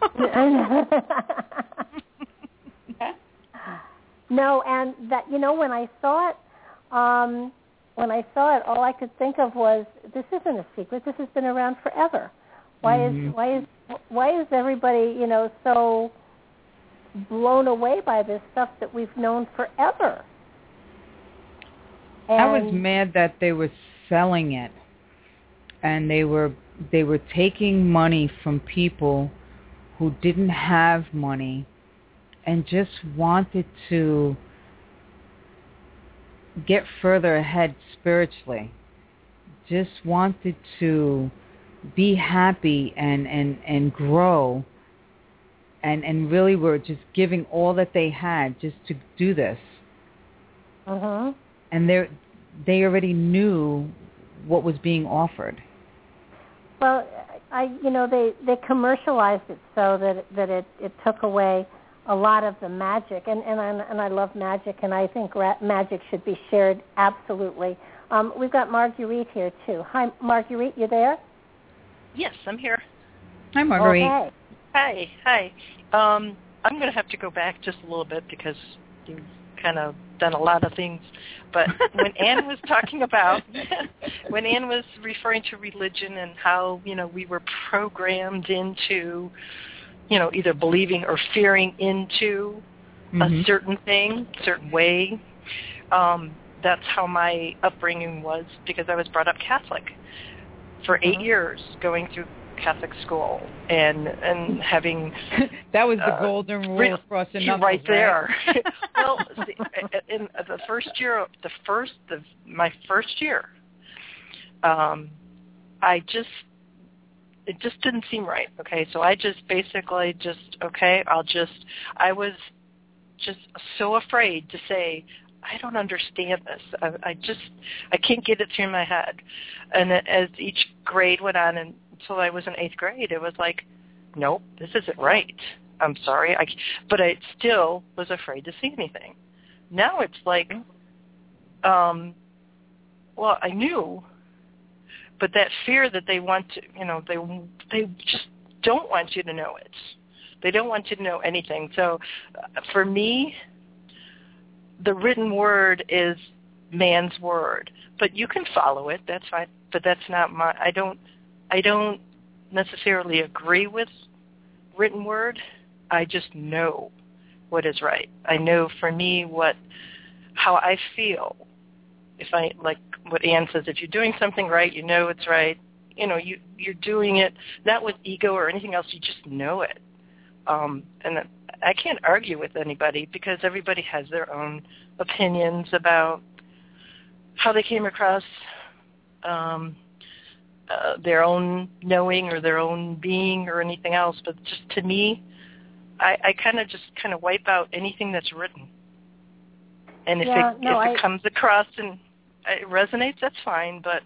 No, and that, you know, when I saw it, um, when I saw it, all I could think of was, this isn't a secret. This has been around forever. Why mm-hmm. is why is why is everybody, you know, so blown away by this stuff that we've known forever? And I was mad that they were selling it, and they were they were taking money from people who didn't have money and just wanted to get further ahead spiritually, just wanted to be happy and, and, and grow, and, and really were just giving all that they had just to do this. Uh-huh. And they they already knew what was being offered. Well, I you know they, they commercialized it so that that it, it took away a lot of the magic, and and I, and I love magic, and I think ra- magic should be shared absolutely. Um, we've got Marguerite here too. Hi, Marguerite, you there? Yes, I'm here. Hi, Marguerite. Okay. Hi, hi. Um, I'm going to have to go back just a little bit because you've kind of done a lot of things. But when Anne was talking about, when Anne was referring to religion and how, you know, we were programmed into, you know, either believing or fearing into mm-hmm. a certain thing, certain way, um, that's how my upbringing was, because I was brought up Catholic for eight uh-huh. years, going through Catholic school and and having that was the uh, golden rule re- across the right, knuckles, right there. Right? Well, see, in the first year, the first the, my first year, um, I just it just didn't seem right. Okay, so I just basically just okay, I'll just I was just so afraid to say, I don't understand this. I, I just, I can't get it through my head. And as each grade went on, and until I was in eighth grade, it was like, nope, this isn't right. I'm sorry. I, but I still was afraid to see anything. Now it's like, um, well, I knew, but that fear that they want to, you know, they they just don't want you to know it. They don't want you to know anything. So uh, for me, the written word is man's word, but you can follow it. That's fine. But that's not my. I don't. I don't necessarily agree with written word. I just know what is right. I know for me what, how I feel. If I, like what Anne says, if you're doing something right, you know it's right. You know, you, you're doing it not with ego or anything else. You just know it. Um, and I can't argue with anybody because everybody has their own opinions about how they came across um, uh, their own knowing or their own being or anything else. But just to me, I, I kind of just kind of wipe out anything that's written. And if yeah, it, no, if it I, comes across and it resonates, that's fine. But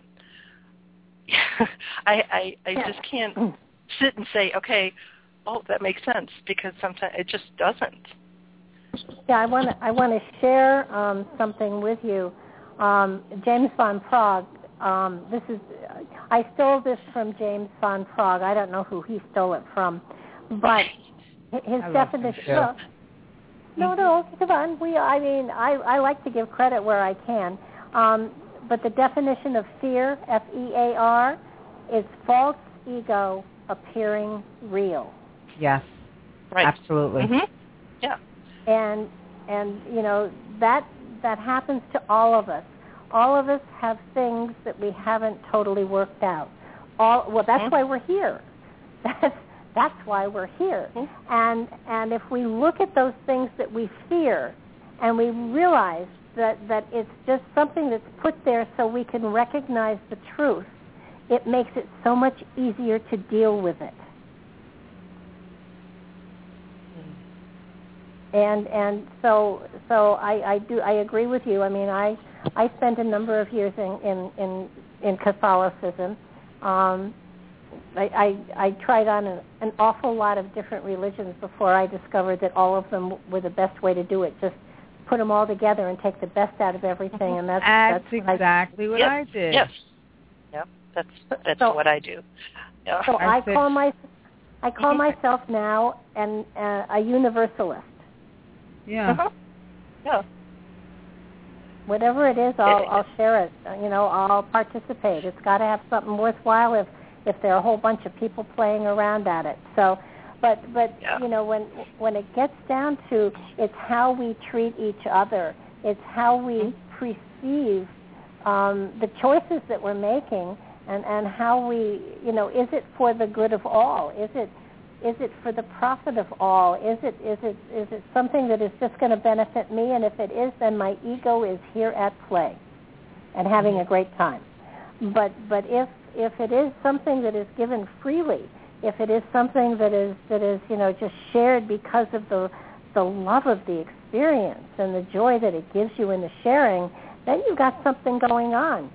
I, I, I yeah. just can't sit and say, okay, oh, that makes sense, because sometimes it just doesn't. Yeah, I want to I want to share um, something with you. Um, James Van Praagh. Um, this is I stole this from James Van Praagh. I don't know who he stole it from, but his I definition. Well, no, no, come on. We, I mean, I, I like to give credit where I can. Um, but the definition of fear, F E A R, is false ego appearing real. Yes, right. Absolutely. Mm-hmm. Yeah. And and you know that that happens to all of us. All of us have things that we haven't totally worked out. All well, that's mm-hmm. why we're here. That's that's why we're here. Mm-hmm. And and if we look at those things that we fear, and we realize that that it's just something that's put there so we can recognize the truth, it makes it so much easier to deal with it. And and so so I, I do I agree with you. I mean I I spent a number of years in in in, in Catholicism. Um, I, I I tried on an, an awful lot of different religions before I discovered that all of them were the best way to do it. Just put them all together and take the best out of everything, and that's that's, that's exactly what, what I, I did. Yes. Yep. That's that's so, what I do. Yeah. So I, I call my I call myself now an uh, a universalist. Yeah. Uh-huh. Yeah. Whatever it is, I'll I'll share it. You know, I'll participate. It's got to have something worthwhile if if there are a whole bunch of people playing around at it. So, but but yeah. you know, when when it gets down to it's how we treat each other. It's how we mm-hmm. perceive um, the choices that we're making, and and how we, you know, is it for the good of all? Is it Is it for the profit of all? Is it is it is it something that is just going to benefit me? And if it is, then my ego is here at play and having a great time. But but if if it is something that is given freely, if it is something that is that is you know just shared because of the the love of the experience and the joy that it gives you in the sharing, then you've got something going on.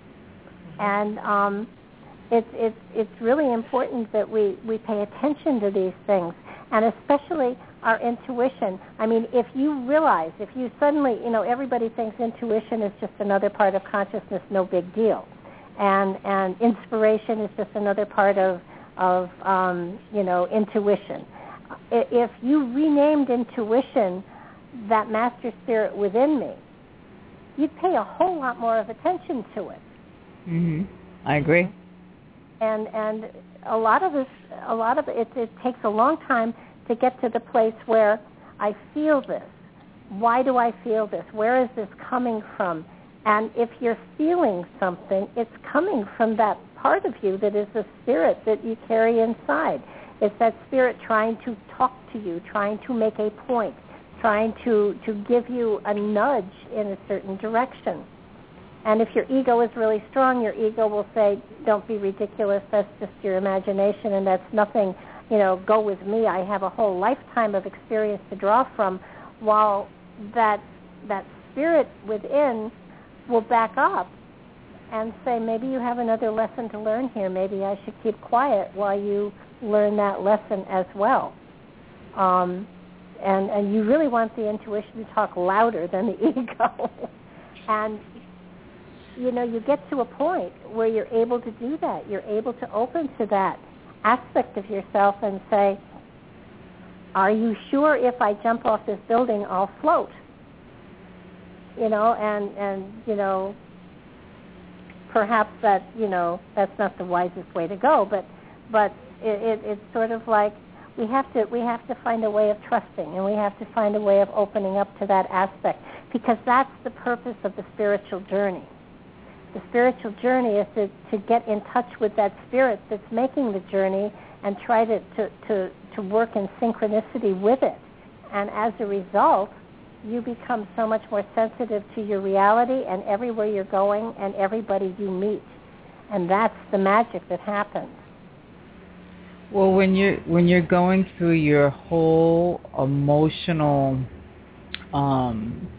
And um, It's it's it's really important that we, we pay attention to these things, and especially our intuition. I mean, if you realize, if you suddenly, you know, everybody thinks intuition is just another part of consciousness, no big deal, and and inspiration is just another part of of um, you know intuition. If you renamed intuition that master spirit within me, you'd pay a whole lot more of attention to it. Mhm. I agree. And and a lot of this, a lot of it, it takes a long time to get to the place where I feel this. Why do I feel this? Where is this coming from? And if you're feeling something, it's coming from that part of you that is the spirit that you carry inside. It's that spirit trying to talk to you, trying to make a point, trying to, to give you a nudge in a certain direction. And if your ego is really strong, your ego will say, don't be ridiculous, that's just your imagination, and that's nothing, you know, go with me. I have a whole lifetime of experience to draw from, while that that spirit within will back up and say, maybe you have another lesson to learn here. Maybe I should keep quiet while you learn that lesson as well. Um, and, and you really want the intuition to talk louder than the ego. And, you know, you get to a point where you're able to do that. You're able to open to that aspect of yourself and say, are you sure if I jump off this building I'll float? You know, and, and you know, perhaps that, you know, that's not the wisest way to go, but but it, it, it's sort of like we have to we have to find a way of trusting, and we have to find a way of opening up to that aspect, because that's the purpose of the spiritual journey. The spiritual journey is to, to get in touch with that spirit that's making the journey and try to, to, to, to work in synchronicity with it. And as a result, you become so much more sensitive to your reality and everywhere you're going and everybody you meet. And that's the magic that happens. Well, when you're when you're going through your whole emotional, um,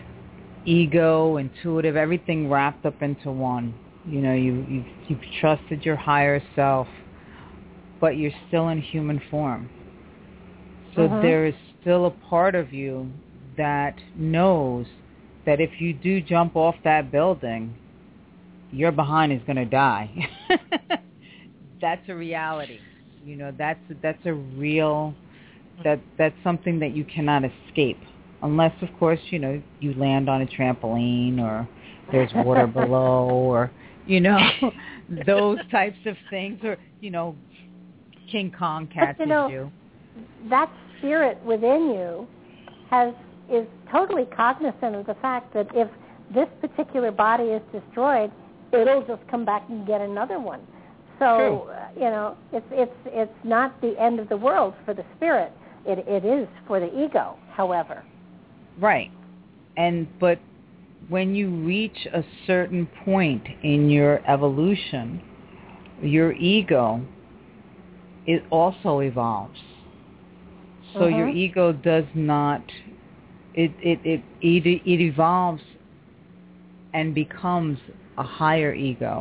ego, intuitive, everything wrapped up into one, you know, you you've, you've trusted your higher self, but you're still in human form. So uh-huh. there is still a part of you that knows that if you do jump off that building, your behind is going to die. That's a reality. You know, that's that's a real, that that's something that you cannot escape. Unless, of course, you know, you land on a trampoline or there's water below or, you know, those types of things. Or, you know, King Kong catches but, you. Know, you. That spirit within you has is totally cognizant of the fact that if this particular body is destroyed, it'll just come back and get another one. So, uh, you know, it's it's it's not the end of the world for the spirit. It it is for the ego, however. Right. And but when you reach a certain point in your evolution, your ego, it also evolves. So uh-huh. your ego does not, it, it, it, it, it evolves and becomes a higher ego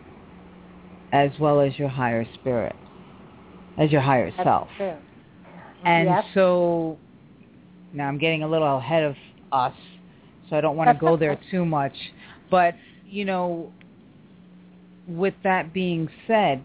as well as your higher spirit, as your higher That's self. True. And yep. so, now I'm getting a little ahead of us, so I don't want to go there too much. But, you know, with that being said,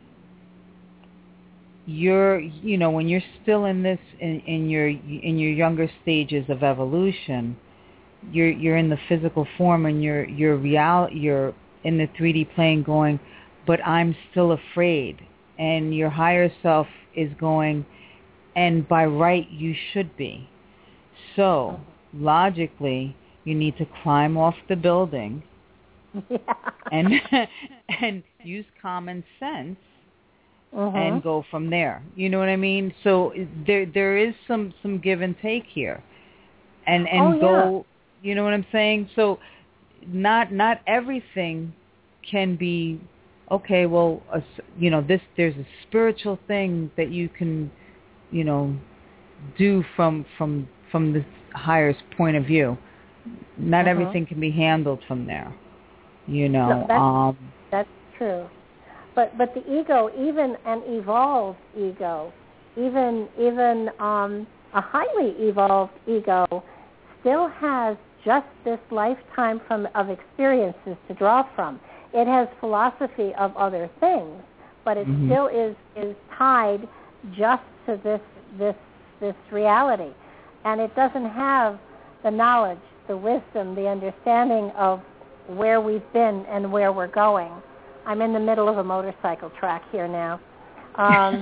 you're, you know, when you're still in this, in, in your in your younger stages of evolution, you're you're in the physical form and you're you're real, you're in the three D plane going, but I'm still afraid, and your higher self is going, and by right you should be. So logically, you need to climb off the building yeah. and and use common sense. Uh-huh. And go from there. You know what I mean? So there there is some, some give and take here, and and oh, go. Yeah. You know what I'm saying? So not not everything can be okay. Well, a, you know, this there's a spiritual thing that you can, you know, do from from from the highest point of view. Not uh-huh. everything can be handled from there. You know. No, that's, um, that's true. But but the ego, even an evolved ego, even even um, a highly evolved ego, still has just this lifetime from of experiences to draw from. It has philosophy of other things, but it mm-hmm. still is is tied just to this this this reality, and it doesn't have the knowledge, the wisdom, the understanding of where we've been and where we're going. I'm in the middle of a motorcycle track here now. Um,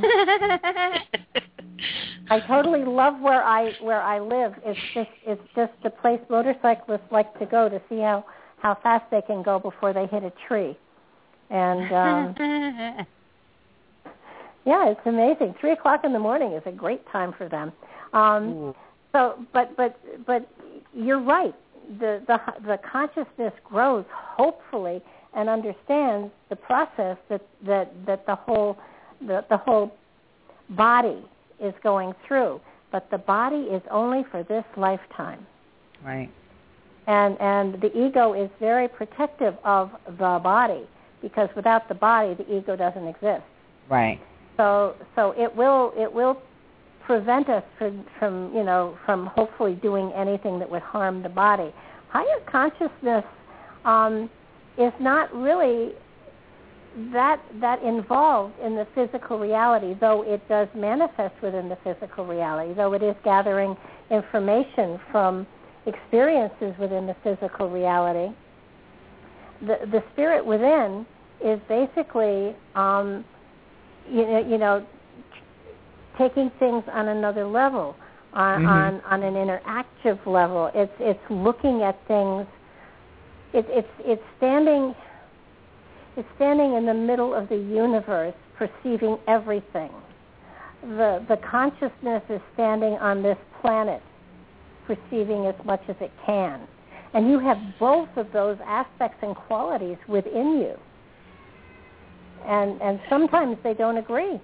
I totally love where I where I live. It's just it's just the place motorcyclists like to go to see how, how fast they can go before they hit a tree. And um, yeah, it's amazing. Three o'clock in the morning is a great time for them. Um, so, but but but you're right. The the the consciousness grows, hopefully, and understands the process that, that, that the whole the, the whole body is going through. But the body is only for this lifetime. Right. And and the ego is very protective of the body, because without the body, the ego doesn't exist. Right. So so it will it will prevent us from, from you know from hopefully doing anything that would harm the body. Higher consciousness um, is not really that that involved in the physical reality, though it does manifest within the physical reality, though it is gathering information from experiences within the physical reality. The the spirit within is basically um, you know, you know taking things on another level, on, mm-hmm. on on an interactive level. It's it's looking at things. It, it's it's standing. It's standing in the middle of the universe, perceiving everything. The the consciousness is standing on this planet, perceiving as much as it can. And you have both of those aspects and qualities within you. And and sometimes they don't agree.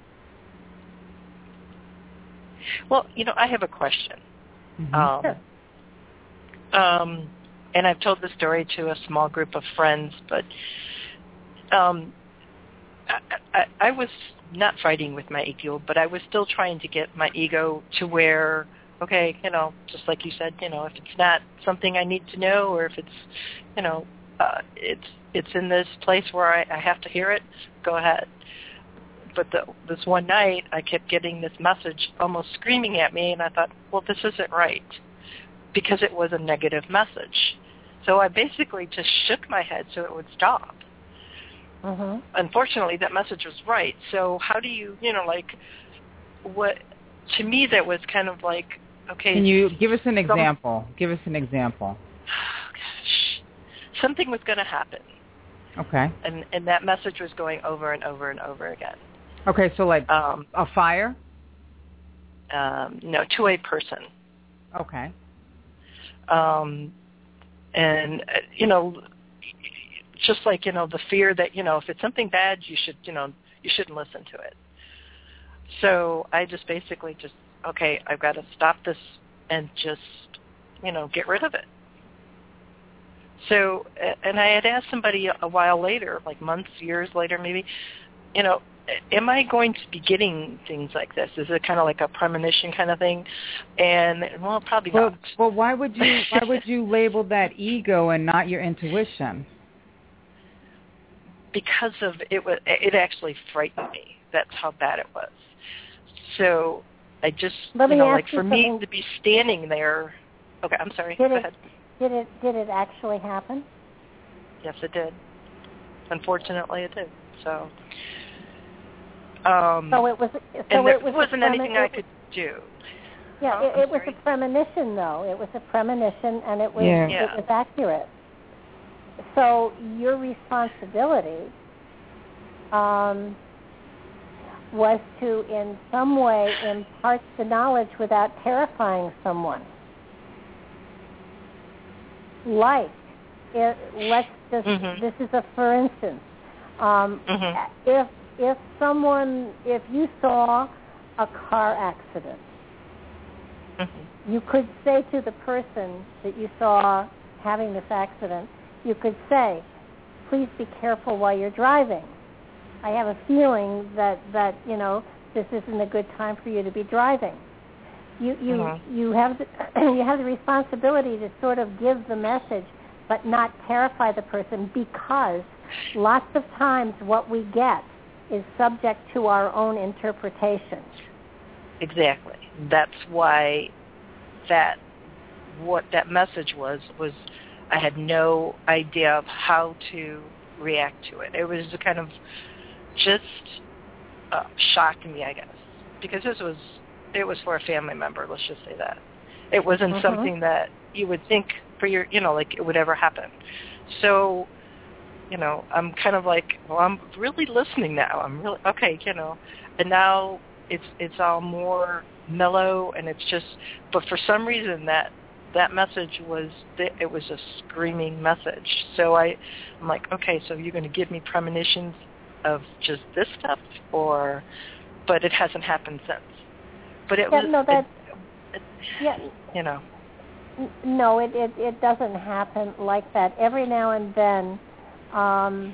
Well, you know, I have a question. Mm-hmm. Um, sure. um, and I've told the story to a small group of friends, but um, I, I, I was not fighting with my ego, but I was still trying to get my ego to where, okay, you know, just like you said, you know, if it's not something I need to know, or if it's, you know, uh, it's it's in this place where I, I have to hear it, go ahead. But the, this one night, I kept getting this message almost screaming at me, and I thought, well, this isn't right, because it was a negative message. So I basically just shook my head so it would stop. Mm-hmm. Unfortunately, that message was right. So how do you, you know, like, what, to me that was kind of like, okay. Can you give us an some, example? Give us an example. Oh, gosh. Something was going to happen. Okay. And and that message was going over and over and over again. Okay, so like um, a fire? Um, no, to a person. Okay. Um, and, uh, you know, just like, you know, the fear that, you know, if it's something bad, you should, you know, you shouldn't listen to it. So I just basically just, okay, I've got to stop this and just, you know, get rid of it. So, and I had asked somebody a while later, like months, years later maybe, you know, am I going to be getting things like this? Is it kind of like a premonition kind of thing? And, well, probably well, not. Well, why would you why would you label that ego and not your intuition? Because of it was, it actually frightened me. That's how bad it was. So I just, Let you me know, ask like you for me something. to be standing there. Okay, I'm sorry. Did Go it, ahead. Did it did it actually happen? Yes, it did. Unfortunately, it did. So, um, so it was. So and it there was wasn't a anything premon- I could do. Yeah, oh, it, it was sorry. a premonition, though. It was a premonition, and it was Yeah. Yeah. it was accurate. So your responsibility um, was to, in some way, impart the knowledge without terrifying someone. Like, it, let's just, Mm-hmm. this is a for instance. Um, Mm-hmm. If if someone, if you saw a car accident, Mm-hmm. you could say to the person that you saw having this accident, you could say, please be careful while you're driving. I have a feeling that, that you know, this isn't a good time for you to be driving. You you Mm-hmm. you have the, you have the responsibility to sort of give the message, but not terrify the person, because lots of times what we get is subject to our own interpretation. Exactly. That's why that what that message was was I had no idea of how to react to it. It was kind of just uh, shocked me, I guess, because this was it was for a family member. Let's just say that it wasn't Mm-hmm. something that you would think for your, you know, like it would ever happen. So, you know, I'm kind of like, well, I'm really listening now. I'm really okay, you know, and now it's it's all more mellow, and it's just, but for some reason that that message was, it was a screaming message. So I, I'm like, okay, so you're going to give me premonitions of just this stuff, or, but it hasn't happened since. But it Yeah, was, no, that, it, it, yeah, you know. No, it, it, it doesn't happen like that. Every now and then, um,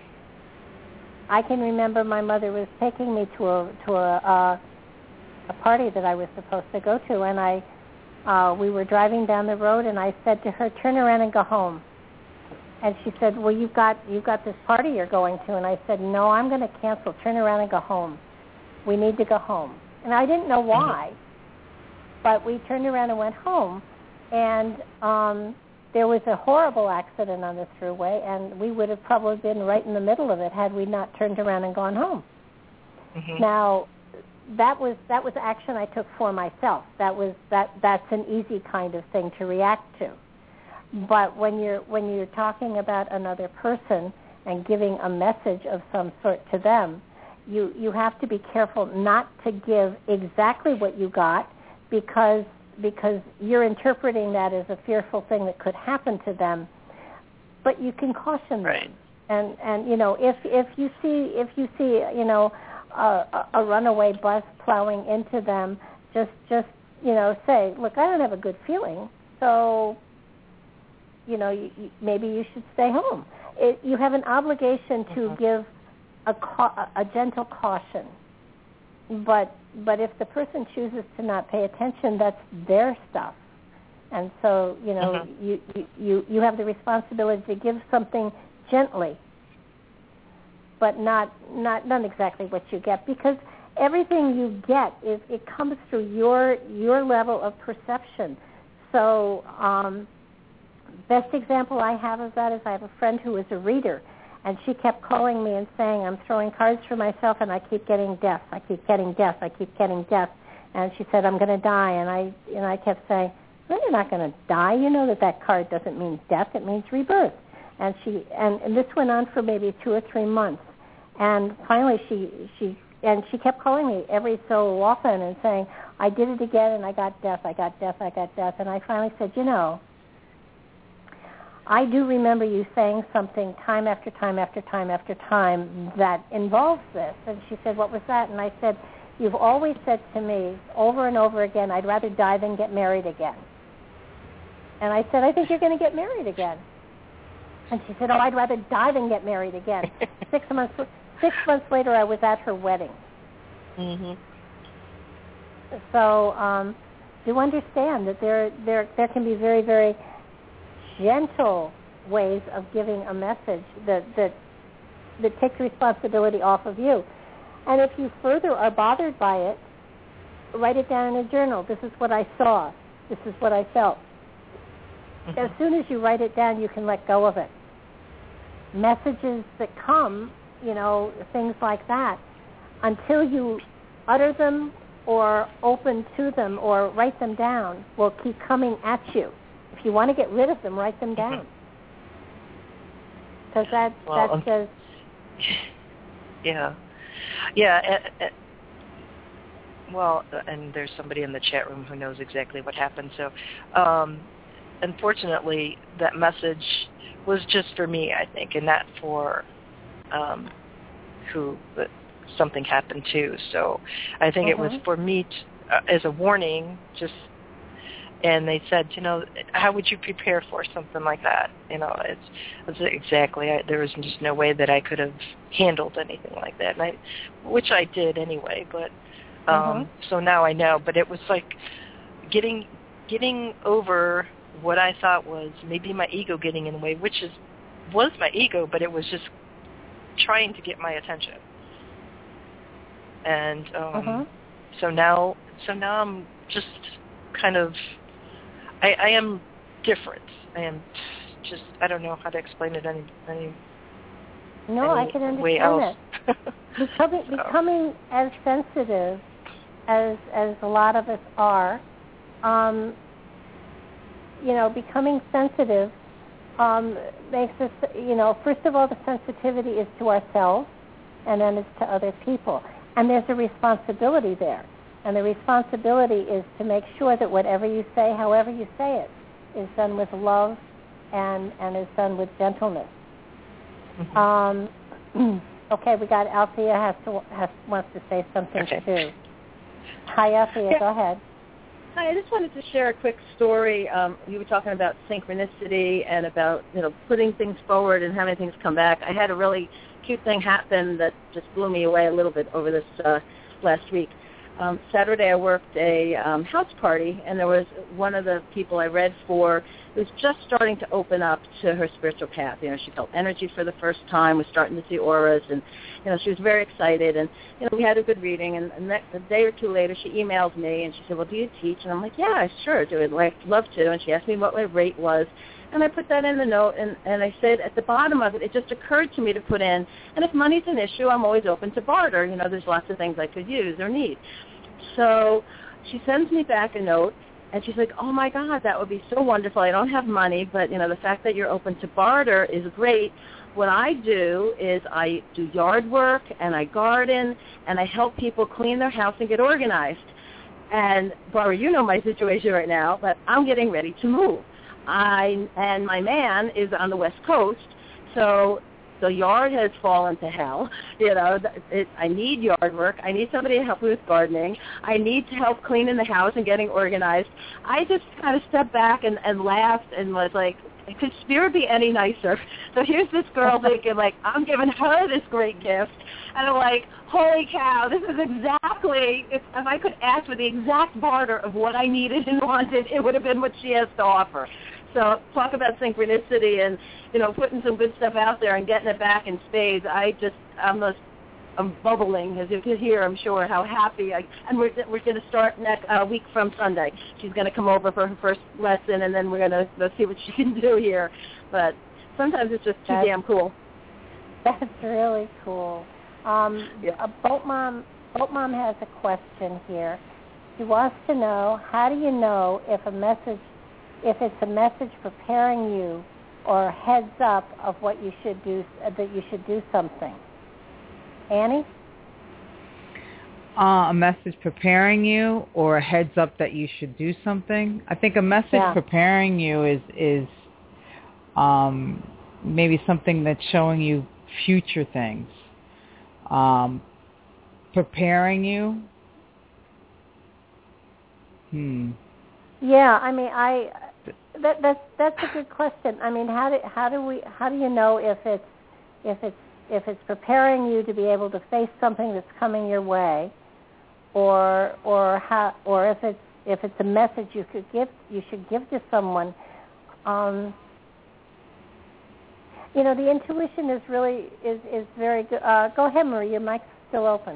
I can remember my mother was taking me to a to a, uh, a party that I was supposed to go to, and I uh, we were driving down the road, and I said to her, "Turn around and go home." And she said, "Well, you've got you've got this party you're going to," and I said, "No, I'm going to cancel. Turn around and go home. We need to go home." And I didn't know why, mm-hmm. but we turned around and went home. And um, there was a horrible accident on the thruway, and we would have probably been right in the middle of it had we not turned around and gone home. Mm-hmm. Now, that was that was action I took for myself. That was that that's an easy kind of thing to react to. But when you're when you're talking about another person and giving a message of some sort to them, you you have to be careful not to give exactly what you got, because. because you're interpreting that as a fearful thing that could happen to them, but you can caution them. Right. And and you know, if if you see if you see you know a, a runaway bus plowing into them, just just you know say, look, I don't have a good feeling, so you know you, you, maybe you should stay home. It, you have an obligation to mm-hmm. give a ca- a gentle caution. But but if the person chooses to not pay attention, that's their stuff. And so, you know, mm-hmm. you, you, you have the responsibility to give something gently, but not, not not exactly what you get, because everything you get is it comes through your your level of perception. So um, best example I have of that is I have a friend who is a reader. And she kept calling me and saying, I'm throwing cards for myself, and I keep getting death. I keep getting death. I keep getting death. And she said, I'm going to die. And I and I kept saying, well, you're not going to die. You know that that card doesn't mean death. It means rebirth. And she and, and this went on for maybe two or three months. And finally she she and she kept calling me every so often and saying, I did it again, and I got death. I got death. I got death. And I finally said, you know, I do remember you saying something time after time after time after time that involves this. And she said, what was that? And I said, you've always said to me over and over again, I'd rather die than get married again. And I said, I think you're going to get married again. And she said, oh, I'd rather die than get married again. six months six months later, I was at her wedding. Mm-hmm. So um, do understand that there, there, there can be very, very gentle ways of giving a message that, that that takes responsibility off of you. And if you further are bothered by it, write it down in a journal. This is what I saw. This is what I felt. Mm-hmm. As soon as you write it down, you can let go of it. Messages that come, you know, things like that, until you utter them or open to them or write them down, will keep coming at you. If you want to get rid of them, write them down. Because that, well, that um, says... Yeah. Yeah. Uh, uh, well, and there's somebody in the chat room who knows exactly what happened. So, um, unfortunately, that message was just for me, I think, and not for um, who uh, something happened to. So I think uh-huh. it was for me to, uh, as a warning, just... And they said, you know, how would you prepare for something like that? You know, it's, it's exactly, I, there was just no way that I could have handled anything like that, and I, which I did anyway. But um, mm-hmm. so now I know. But it was like getting getting over what I thought was maybe my ego getting in the way, which is was my ego, but it was just trying to get my attention. And um, mm-hmm. so now, so now I'm just kind of. I, I am different. I am just, I don't know how to explain it any, any No, any I can way understand else. it. Becoming, so. becoming as sensitive as as a lot of us are, um, you know, becoming sensitive um, makes us, you know, first of all, the sensitivity is to ourselves, and then it's to other people. And there's a responsibility there. And the responsibility is to make sure that whatever you say, however you say it, is done with love and, and is done with gentleness. Mm-hmm. Um, okay, we got Althea has to has wants to say something okay. too. Hi, Althea. Yeah. Go ahead. Hi, I just wanted to share a quick story. Um, you were talking about synchronicity and about, you know, putting things forward and having things come back. I had a really cute thing happen that just blew me away a little bit over this uh, last week. Um, Saturday I worked a um, house party, and there was one of the people I read for who was just starting to open up to her spiritual path. You know, she felt energy for the first time, was starting to see auras, and, you know, she was very excited. And, you know, we had a good reading, and, and next, a day or two later she emailed me, and she said, well, do you teach? And I'm like, yeah, I sure do. I'd like, love to. And she asked me what my rate was. And I put that in the note, and, and I said at the bottom of it, it just occurred to me to put in, and if money's an issue, I'm always open to barter. You know, there's lots of things I could use or need. So she sends me back a note, and she's like, oh, my God, that would be so wonderful. I don't have money, but, you know, the fact that you're open to barter is great. What I do is I do yard work, and I garden, and I help people clean their house and get organized. And, Barbara, you know my situation right now, but I'm getting ready to move. I and my man is on the West Coast, so the yard has fallen to hell. You know, it, I need yard work. I need somebody to help me with gardening. I need to help cleaning the house and getting organized. I just kind of stepped back and, and laughed and was like, could Spirit be any nicer? So here's this girl thinking, like, I'm giving her this great gift. And I'm like, holy cow, this is exactly, if, if I could ask for the exact barter of what I needed and wanted, it would have been what she has to offer. So talk about synchronicity and, you know, putting some good stuff out there and getting it back in spades. I just, I'm just, I'm bubbling, as you can hear, I'm sure, how happy I, and we're, we're going to start next uh, week from Sunday. She's going to come over for her first lesson, and then we're going to let's see what she can do here. But sometimes it's just too that's, damn cool. That's really cool. Um, yeah. uh, Boat Mom, Boat Mom has a question here. She wants to know, how do you know if a message, if it's a message preparing you or a heads up of what you should do, uh, that you should do something? Annie? Uh, a message preparing you or a heads up that you should do something? I think a message yeah. preparing you is, is um, maybe something that's showing you future things. Um, preparing you? Hmm. Yeah, I mean, I that that's that's a good question. I mean, how do how do we how do you know if it's if it's if it's preparing you to be able to face something that's coming your way, or or how or if it's if it's a message you could give you should give to someone. Um, you know, the intuition is really is is very good. Uh, go ahead, Marie. Your mic's still open.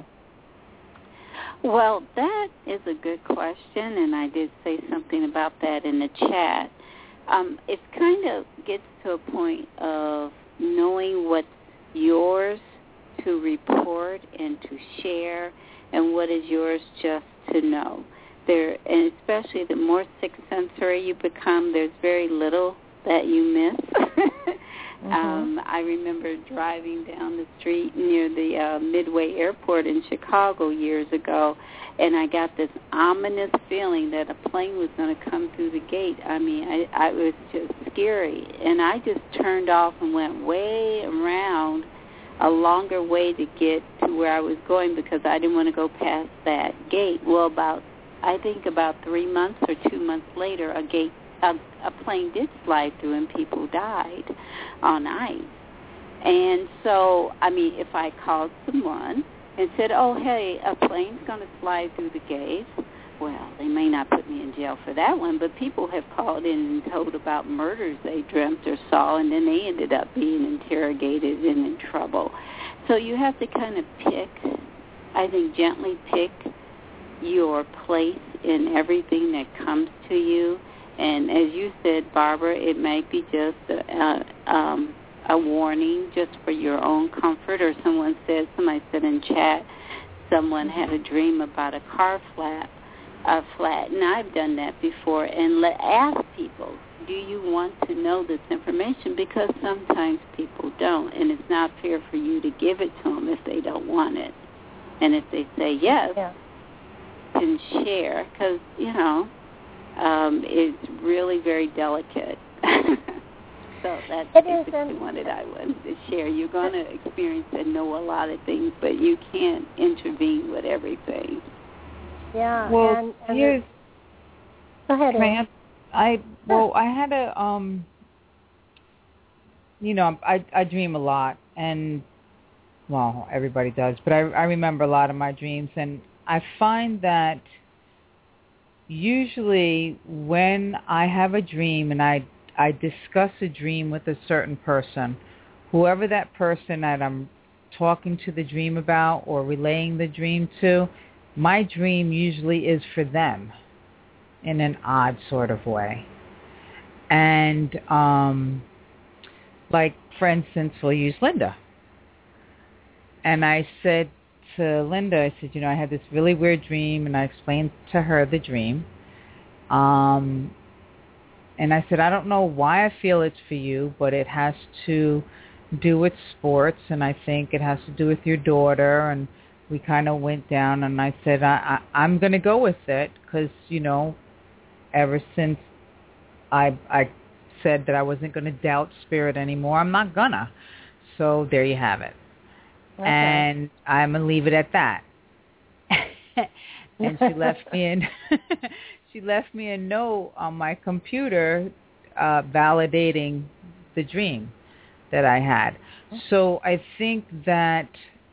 Well, that is a good question, and I did say something about that in the chat. Um, it kind of gets to a point of knowing what's yours to report and to share, and what is yours just to know. There, and especially the more sixth sensory you become, there's very little that you miss. Mm-hmm. Um, I remember driving down the street near the uh, Midway Airport in Chicago years ago, and I got this ominous feeling that a plane was going to come through the gate. I mean, I, I, it was just scary, and I just turned off and went way around a longer way to get to where I was going because I didn't want to go past that gate. Well, about I think about three months or two months later, a gate A, a plane did slide through and people died on ice. And so, I mean, if I called someone and said, oh, hey, a plane's going to slide through the gate, well, they may not put me in jail for that one, but people have called in and told about murders they dreamt or saw, and then they ended up being interrogated and in trouble. So you have to kind of pick, I think, gently pick your place in everything that comes to you. And as you said, Barbara, it might be just a, a, um, a warning just for your own comfort. Or someone said, somebody said in chat, someone had a dream about a car flat, a flat. And I've done that before. And let, ask people, do you want to know this information? Because sometimes people don't. And it's not fair for you to give it to them if they don't want it. And if they say yes, yeah. then share. Because, you know, Um, it's really very delicate. So that's it basically is, what I wanted to share. You're going to experience and know a lot of things, but you can't intervene with everything. Yeah. Well, and, and here's, Go ahead. I, I well, I had a um, you know, I I dream a lot, and well, everybody does, but I I remember a lot of my dreams, and I find that usually when I have a dream and I I discuss a dream with a certain person, whoever that person that I'm talking to the dream about or relaying the dream to, my dream usually is for them in an odd sort of way. And um, like, for instance, we'll use Linda. And I said to Linda, I said, you know, I had this really weird dream, and I explained to her the dream. Um, and I said, I don't know why I feel it's for you, but it has to do with sports, and I think it has to do with your daughter. And we kind of went down, and I said, I, I, I'm going to go with it because, you know, ever since I, I said that I wasn't going to doubt spirit anymore, I'm not gonna. So there you have it. Okay. And I'm going to leave it at that. And she left me in she left me a note on my computer uh, validating the dream that I had. So I think that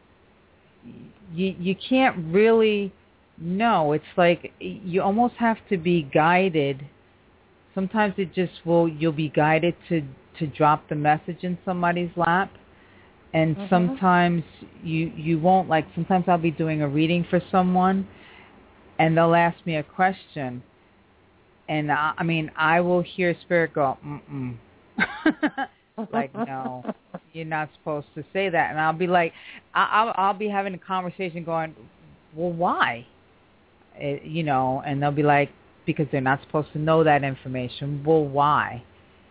you you can't really know. It's like you almost have to be guided. Sometimes it just will, you'll be guided to, to drop the message in somebody's lap. And mm-hmm. sometimes you you won't. Like, sometimes I'll be doing a reading for someone, and they'll ask me a question, and I, I mean, I will hear spirit go, mm-mm. Like, no, you're not supposed to say that. And I'll be like, I, I'll, I'll be having a conversation going, well, why? It, you know, and they'll be like, because they're not supposed to know that information. Well, why?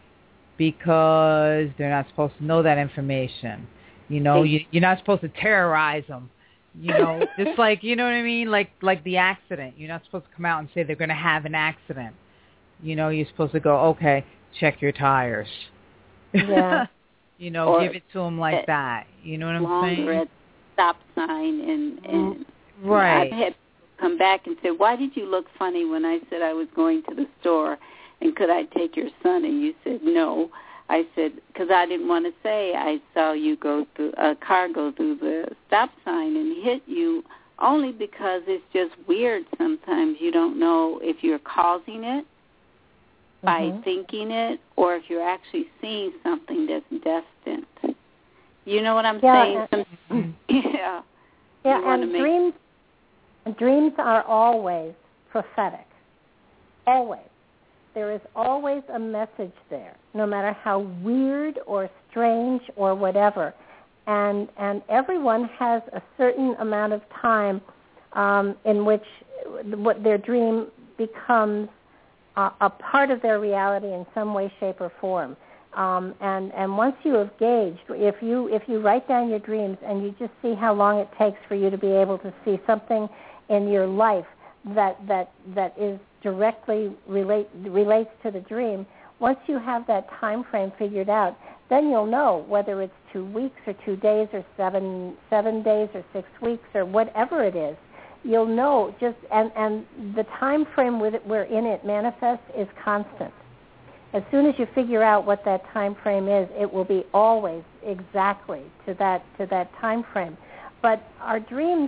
Because they're not supposed to know that information. You know, you, you're not supposed to terrorize them. You know, just like, you know what I mean? Like, like the accident. You're not supposed to come out and say they're going to have an accident. You know, you're supposed to go, okay, check your tires. Yeah. You know, or give it to them like that. You know what I'm saying? Red stop sign and and right. I've had people come back and say, "Why did you look funny when I said I was going to the store? And could I take your son?" And you said no. I said, because I didn't want to say I saw you go through a car go through the stop sign and hit you, only because it's just weird. Sometimes you don't know if you're causing it by mm-hmm. thinking it, or if you're actually seeing something that's destined. You know what I'm yeah, saying? And, yeah. Yeah, and make... dreams, dreams are always prophetic. Always. There is always a message there, no matter how weird or strange or whatever. And and everyone has a certain amount of time um, in which what their dream becomes a, a part of their reality in some way, shape, or form. Um, and and once you have gauged, if you if you write down your dreams and you just see how long it takes for you to be able to see something in your life that that that is directly relate relates to the dream, once you have that time frame figured out, then you'll know whether it's two weeks or two days or seven seven days or six weeks or whatever it is. You'll know just and and the time frame with it wherein it manifests is constant. As soon as you figure out what that time frame is, it will be always exactly to that to that time frame. But our dreams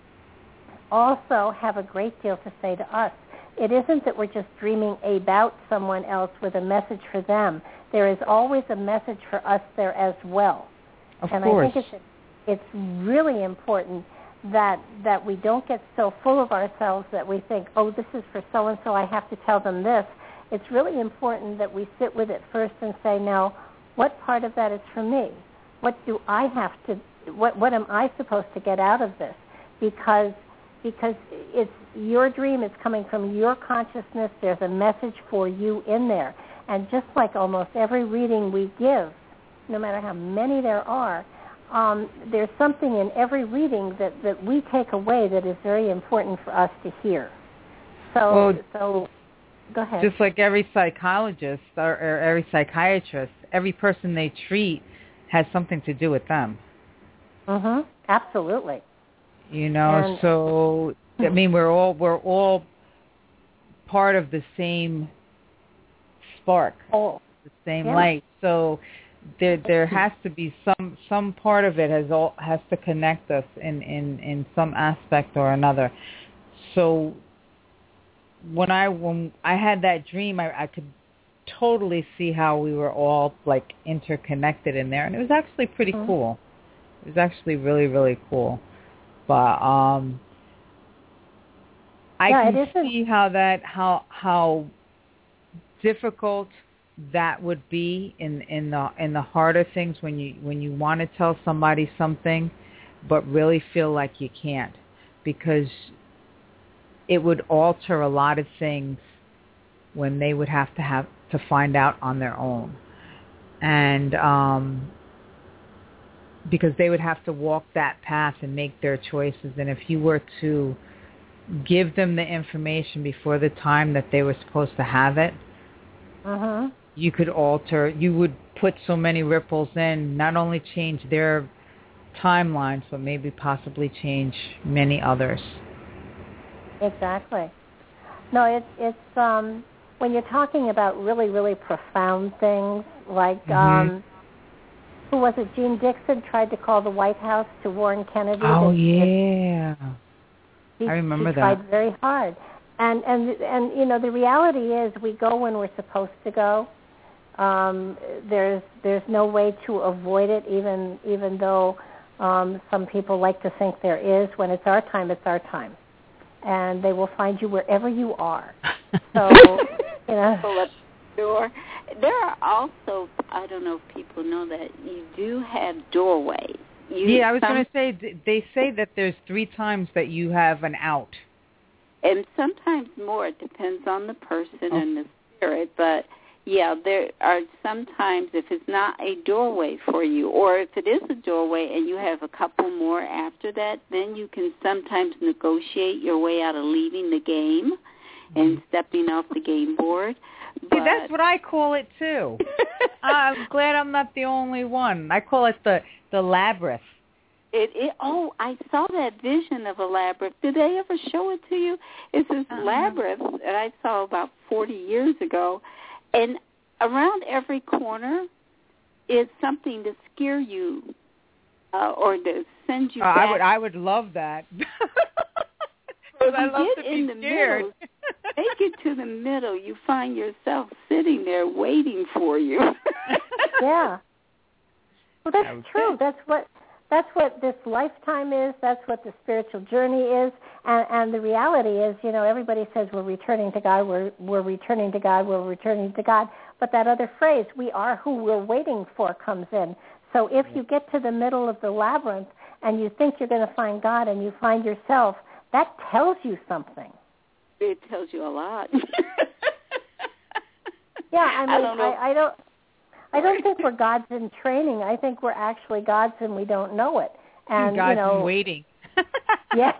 also have a great deal to say to us. It isn't that we're just dreaming about someone else with a message for them. There is always a message for us there as well. Of and course. I think it's it's really important that that we don't get so full of ourselves that we think, oh, this is for so and so, I have to tell them this. It's really important that we sit with it first and say, now, what part of that is for me? What do I have to? What what am I supposed to get out of this? Because because it's your dream, it's coming from your consciousness, there's a message for you in there. And just like almost every reading we give, no matter how many there are, um, there's something in every reading that, that we take away that is very important for us to hear. So, well, so go ahead. Just like every psychologist or, or every psychiatrist, every person they treat has something to do with them. Mm-hmm. Absolutely. You know, and, so I mean, we're all we're all part of the same spark, oh. the same yeah. light. So there there has to be some some part of it has all has to connect us in, in, in some aspect or another. So when I when I had that dream, I, I could totally see how we were all like interconnected in there, and it was actually pretty mm-hmm. cool. It was actually really really cool. But um, I yeah, can see how that how how difficult that would be in, in the in the harder things when you when you want to tell somebody something, but really feel like you can't, because it would alter a lot of things when they would have to have to find out on their own, and um, because they would have to walk that path and make their choices. And if you were to give them the information before the time that they were supposed to have it, uh-huh. you could alter, you would put so many ripples in, not only change their timelines, but maybe possibly change many others. Exactly. No, it's, it's um, when you're talking about really, really profound things, like, mm-hmm. um, who was it, Gene Dixon tried to call the White House to warn Kennedy. Oh, that, yeah. That he, I remember he that. He tried very hard. And, and, and, you know, the reality is we go when we're supposed to go. Um, there's there's no way to avoid it, even even though um, some people like to think there is. When it's our time, it's our time, and they will find you wherever you are. So, you know. Door. There are also, I don't know if people know that, you do have doorways. You, yeah, I was some, going to say, they say that there's three times that you have an out. And sometimes more. It depends on the person oh. and the spirit, but yeah, there are sometimes if it's not a doorway for you, or if it is a doorway and you have a couple more after that, then you can sometimes negotiate your way out of leaving the game and stepping off the game board. But see, that's what I call it too. I'm glad I'm not the only one. I call it the the labyrinth. It, it oh, I saw that vision of a labyrinth. Did they ever show it to you? It's this uh-huh. labyrinth that I saw about forty years ago. And around every corner is something to scare you uh, or to send you uh, back. I would, I would love that. Because I love to be scared. Middle, take it to the middle. You find yourself sitting there waiting for you. Yeah. Well, that's okay. True. That's what that's what this lifetime is. That's what the spiritual journey is. And, and the reality is, you know, everybody says we're returning to God, we're, we're returning to God, we're returning to God. But that other phrase, we are who we're waiting for, comes in. So if you get to the middle of the labyrinth and you think you're going to find God and you find yourself, that tells you something. It tells you a lot. Yeah, I mean, I don't know. I, I don't... I don't think we're gods in training. I think we're actually gods and we don't know it. And gods you know, in waiting. Yeah.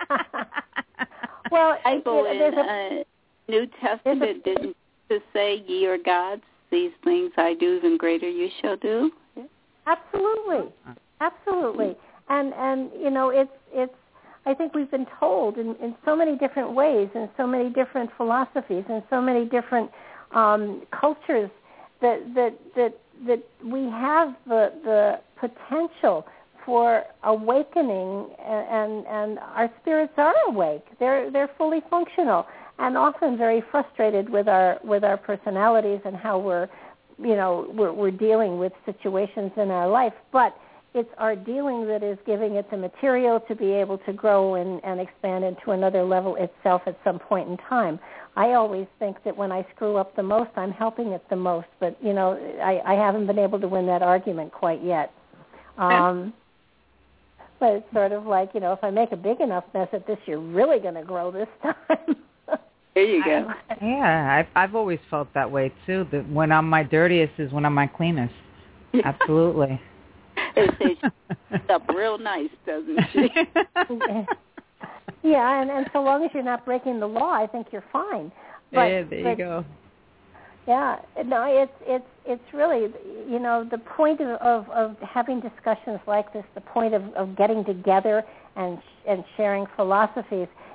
Well, I go you know, in a, uh, New Testament a, didn't to say, "Ye are gods; these things I do, even greater you shall do." Absolutely, absolutely. And and you know, it's it's. I think we've been told in, in so many different ways, in so many different philosophies, in so many different um, cultures. That, that that that we have the the potential for awakening, and and our spirits are awake. They're they're fully functional, and often very frustrated with our with our personalities and how we're you know we're, we're dealing with situations in our life. But it's our dealing that is giving it the material to be able to grow and, and expand into another level itself at some point in time. I always think that when I screw up the most, I'm helping it the most. But, you know, I, I haven't been able to win that argument quite yet. Um, but it's sort of like, you know, if I make a big enough mess at this, you're really going to grow this time. There you go. Yeah, I've, I've always felt that way, too, that when I'm my dirtiest is when I'm my cleanest. Absolutely. It says she's up real nice, doesn't she? Yeah, and, and so long as you're not breaking the law, I think you're fine. But, yeah, there but, you go. Yeah, no, it's it's it's really, you know, the point of, of, of having discussions like this, the point of, of getting together and and sharing philosophies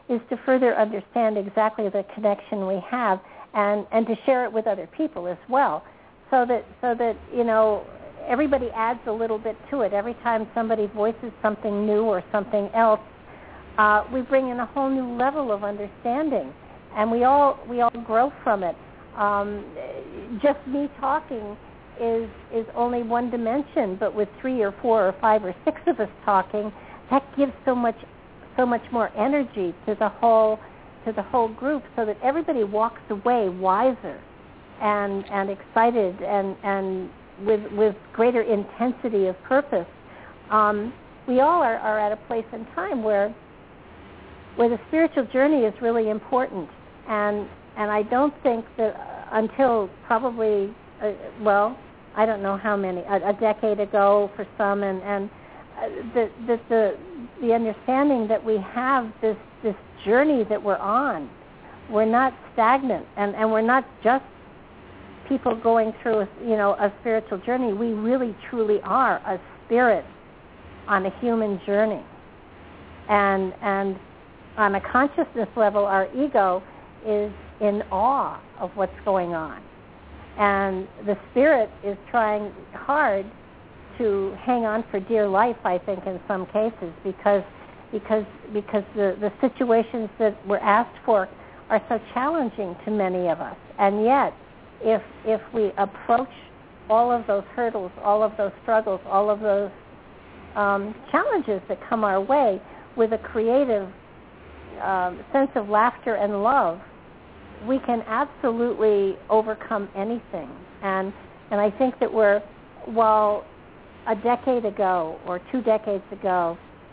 is to further understand exactly the connection we have and, and to share it with other people as well. So that, so that, you know, everybody adds a little bit to it. Every time somebody voices something new or something else, uh, we bring in a whole new level of understanding, and we all we all grow from it. Um, just me talking is is only one dimension, but with three or four or five or six of us talking, that gives so much so much more energy to the whole to the whole group, so that everybody walks away wiser and and excited and and with with greater intensity of purpose. Um, we all are, are at a place in time where where the spiritual journey is really important, and and I don't think that until probably uh, well, I don't know how many a, a decade ago for some, and and uh, the, the the the understanding that we have this this journey that we're on, we're not stagnant, and and we're not just people going through, you know, a spiritual journey. We really, truly are a spirit on a human journey. And and on a consciousness level, our ego is in awe of what's going on. And the spirit is trying hard to hang on for dear life, I think, in some cases, because because because the, the situations that we're asked for are so challenging to many of us. And yet, If if we approach all of those hurdles, all of those struggles, all of those um, challenges that come our way with a creative um, sense of laughter and love, we can absolutely overcome anything. And and I think that we're, while a decade ago or two decades ago,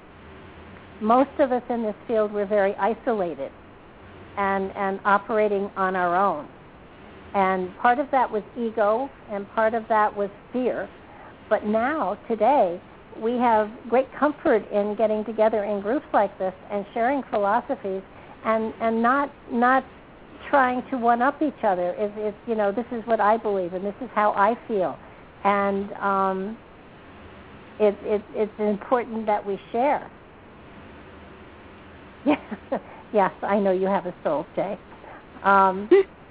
most of us in this field were very isolated and, and operating on our own. And part of that was ego, and part of that was fear. But now, today, we have great comfort in getting together in groups like this and sharing philosophies, and, and not not trying to one-up each other. It's, it's, you know, this is what I believe, and this is how I feel. And um, it, it, it's important that we share. Yes, I know you have a soul, Jay. Um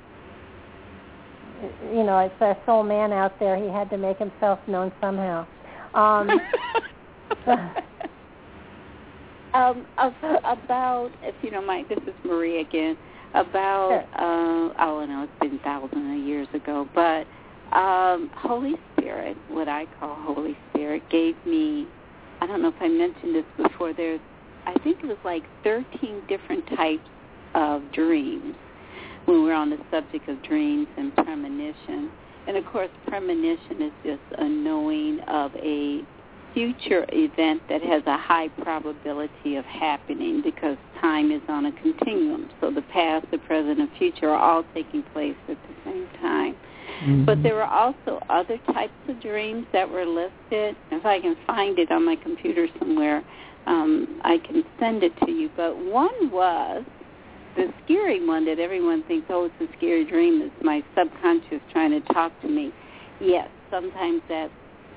You know, it's a soul man out there. He had to make himself known somehow. Um, um, about, if you don't mind, this is Marie again. About, sure. uh, I don't know, it's been thousands of years ago, but um, Holy Spirit, what I call Holy Spirit, gave me, I don't know if I mentioned this before, there's, I think it was like thirteen different types of dreams, when we're on the subject of dreams and premonition. And, of course, premonition is just a knowing of a future event that has a high probability of happening, because time is on a continuum. So the past, the present, and future are all taking place at the same time. Mm-hmm. But there were also other types of dreams that were listed. If I can find it on my computer somewhere, um, I can send it to you. But one was the scary one that everyone thinks, oh, it's a scary dream. It's my subconscious trying to talk to me. Yes, sometimes that's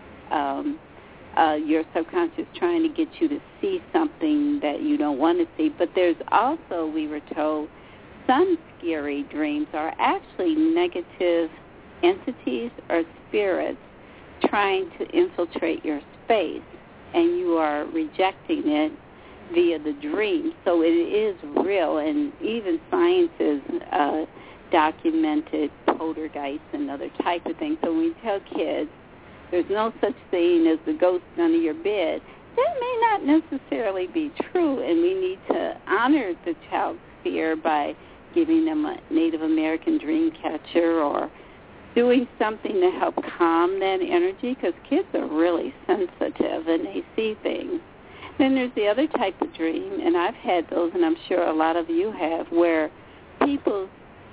um, uh, your subconscious trying to get you to see something that you don't want to see. But there's also, we were told, some scary dreams are actually negative entities or spirits trying to infiltrate your space, and you are rejecting it via the dream. So it is real, and even science has uh, documented poltergeist and other type of things. So when we tell kids there's no such thing as the ghost under your bed, that may not necessarily be true, and we need to honor the child's fear by giving them a Native American dream catcher or doing something to help calm that energy, because kids are really sensitive and they see things. Then there's the other type of dream, and I've had those, and I'm sure a lot of you have, where people's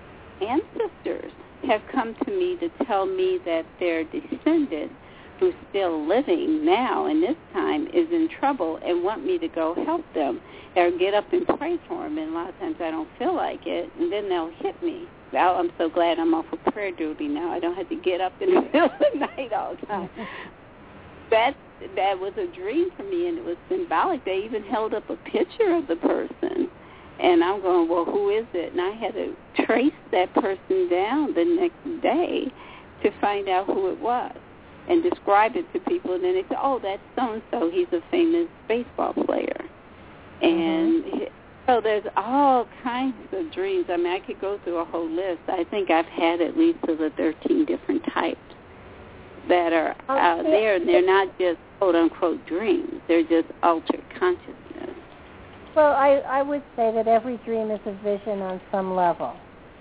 ancestors have come to me to tell me that their descendant, who's still living now in this time, is in trouble and want me to go help them or get up and pray for them. And a lot of times I don't feel like it, and then they'll hit me. Well, I'm so glad I'm off of prayer duty now. I don't have to get up in the middle of the night all the time. That that was a dream for me, and it was symbolic. They even held up a picture of the person, And I'm going, well, who is it? And I had to trace that person down the next day to find out who it was and describe it to people. And then they said, oh, that's so-and-so. He's a famous baseball player. And mm-hmm. so there's all kinds of dreams. I mean, I could go through a whole list. I think I've had at least of the thirteen different types that are oh, out yeah. there. And they're not just quote-unquote dreams. They're just altered consciousness. Well, I, I would say that every dream is a vision on some level,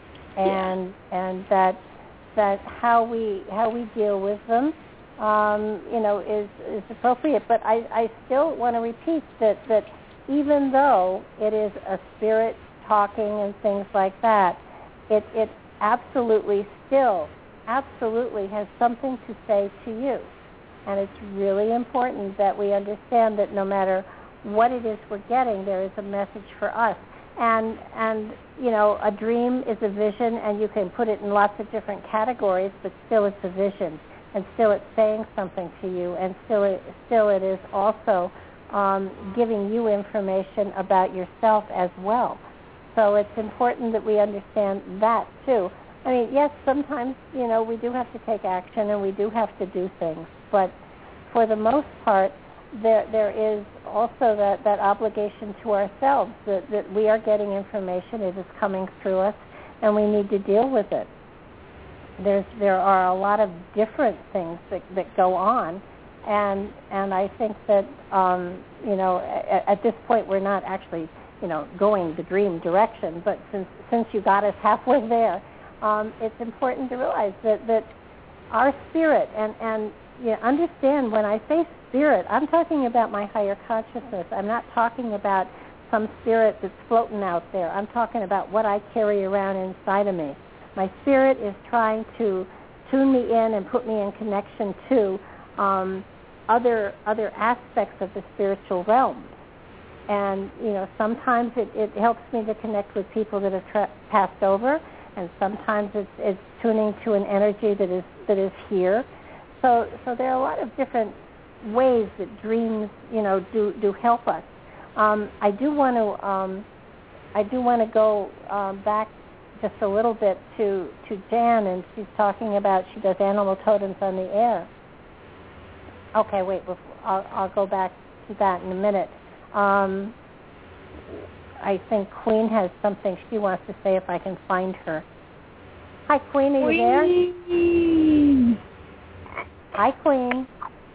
and yeah. and that that how we how we deal with them, um, you know, is is appropriate. But I, I still want to repeat that that even though it is a spirit talking and things like that, it it absolutely still absolutely has something to say to you, and it's really important that we understand that no matter what it is we're getting, there is a message for us. And, and you know, a dream is a vision, and you can put it in lots of different categories, but still it's a vision, and still it's saying something to you, and still it, still it is also um, giving you information about yourself as well. So it's important that we understand that, too. I mean, yes, sometimes, you know, we do have to take action, and we do have to do things, but for the most part, There, there is also that, that obligation to ourselves that, that we are getting information, it is coming through us, and we need to deal with it. There's, there are a lot of different things that, that go on, and and I think that, um, you know, at, at this point we're not actually, you know, going the dream direction, but since, since you got us halfway there, um, it's important to realize that, that our spirit, and, and you know, understand when I say spirit, I'm talking about my higher consciousness. I'm not talking about some spirit that's floating out there. I'm talking about what I carry around inside of me. My spirit is trying to tune me in and put me in connection to um, other other aspects of the spiritual realm. And, you know, sometimes it, it helps me to connect with people that have tra- passed over, and sometimes it's, it's tuning to an energy that is that is here. So, so there are a lot of different ways that dreams, you know, do, do help us. Um, I do want to, um, I do want to go um, back just a little bit to, to Jan, and she's talking about she does animal totems on the air. Okay, wait, I'll, I'll go back to that in a minute. Um, I think Queen has something she wants to say if I can find her. Hi, Queen, are you there? Hi, Queen.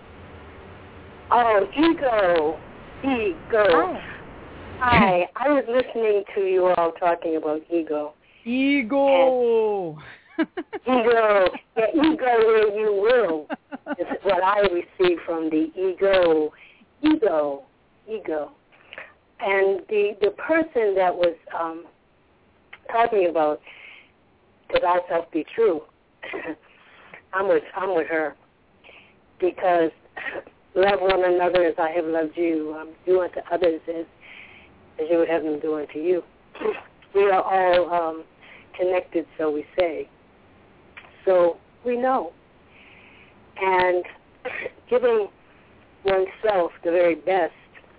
Oh, ego. Ego. Hi. Hi. I was listening to you all talking about ego. Ego. Ego. Yeah, ego where you will is what I received from the ego. Ego. Ego. And the, the person that was um, talking about, to thyself be true, I'm with, I'm with her. Because love one another as I have loved you. Um, do unto others as, as you would have them do unto you. We are all um, connected, so we say. So we know. And giving oneself the very best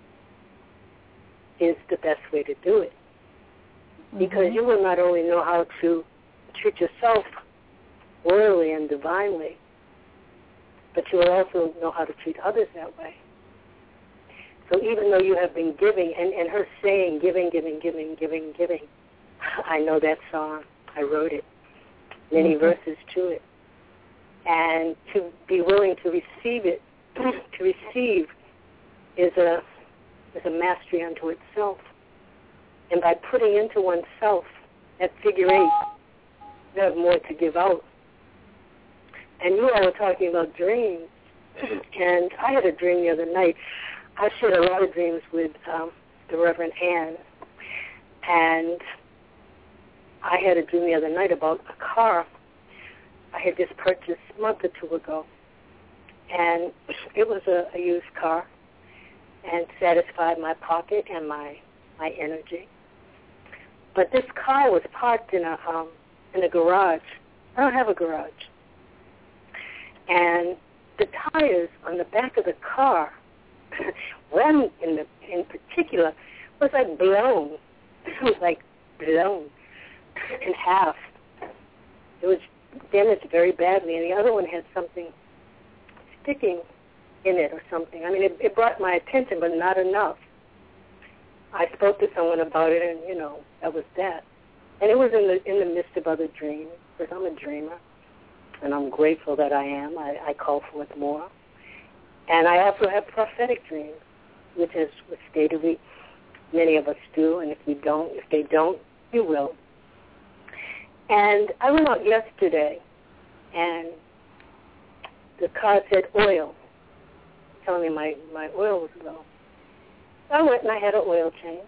is the best way to do it. Mm-hmm. Because you will not only know how to treat yourself royally and divinely, but you will also know how to treat others that way. So even though you have been giving, and, and her saying, giving, giving, giving, giving, giving, I know that song. I wrote it. Many mm-hmm. verses to it. And to be willing to receive it, to receive is a, is a mastery unto itself. And by putting into oneself at figure eight, you have more to give out. And you all were talking about dreams, and I had a dream the other night. I shared a lot of dreams with um, the Reverend Ann, and I had a dream the other night about a car I had just purchased a month or two ago, and it was a, a used car and satisfied my pocket and my my energy. But this car was parked in a um, in a garage. I don't have a garage. And the tires on the back of the car, one in the in particular, was like blown. it was like blown in half. It was damaged very badly, and the other one had something sticking in it or something. I mean, it, it brought my attention, but not enough. I spoke to someone about it, and, you know, that was that. And it was in the in the midst of other dreams, because I'm a dreamer, and I'm grateful that I am. I, I call forth more. And I also have prophetic dreams, which is which statedly many of us do, and if you don't, if they don't, you will. And I went out yesterday, and the car said oil, telling me my, my oil was low. So I went and I had an oil change.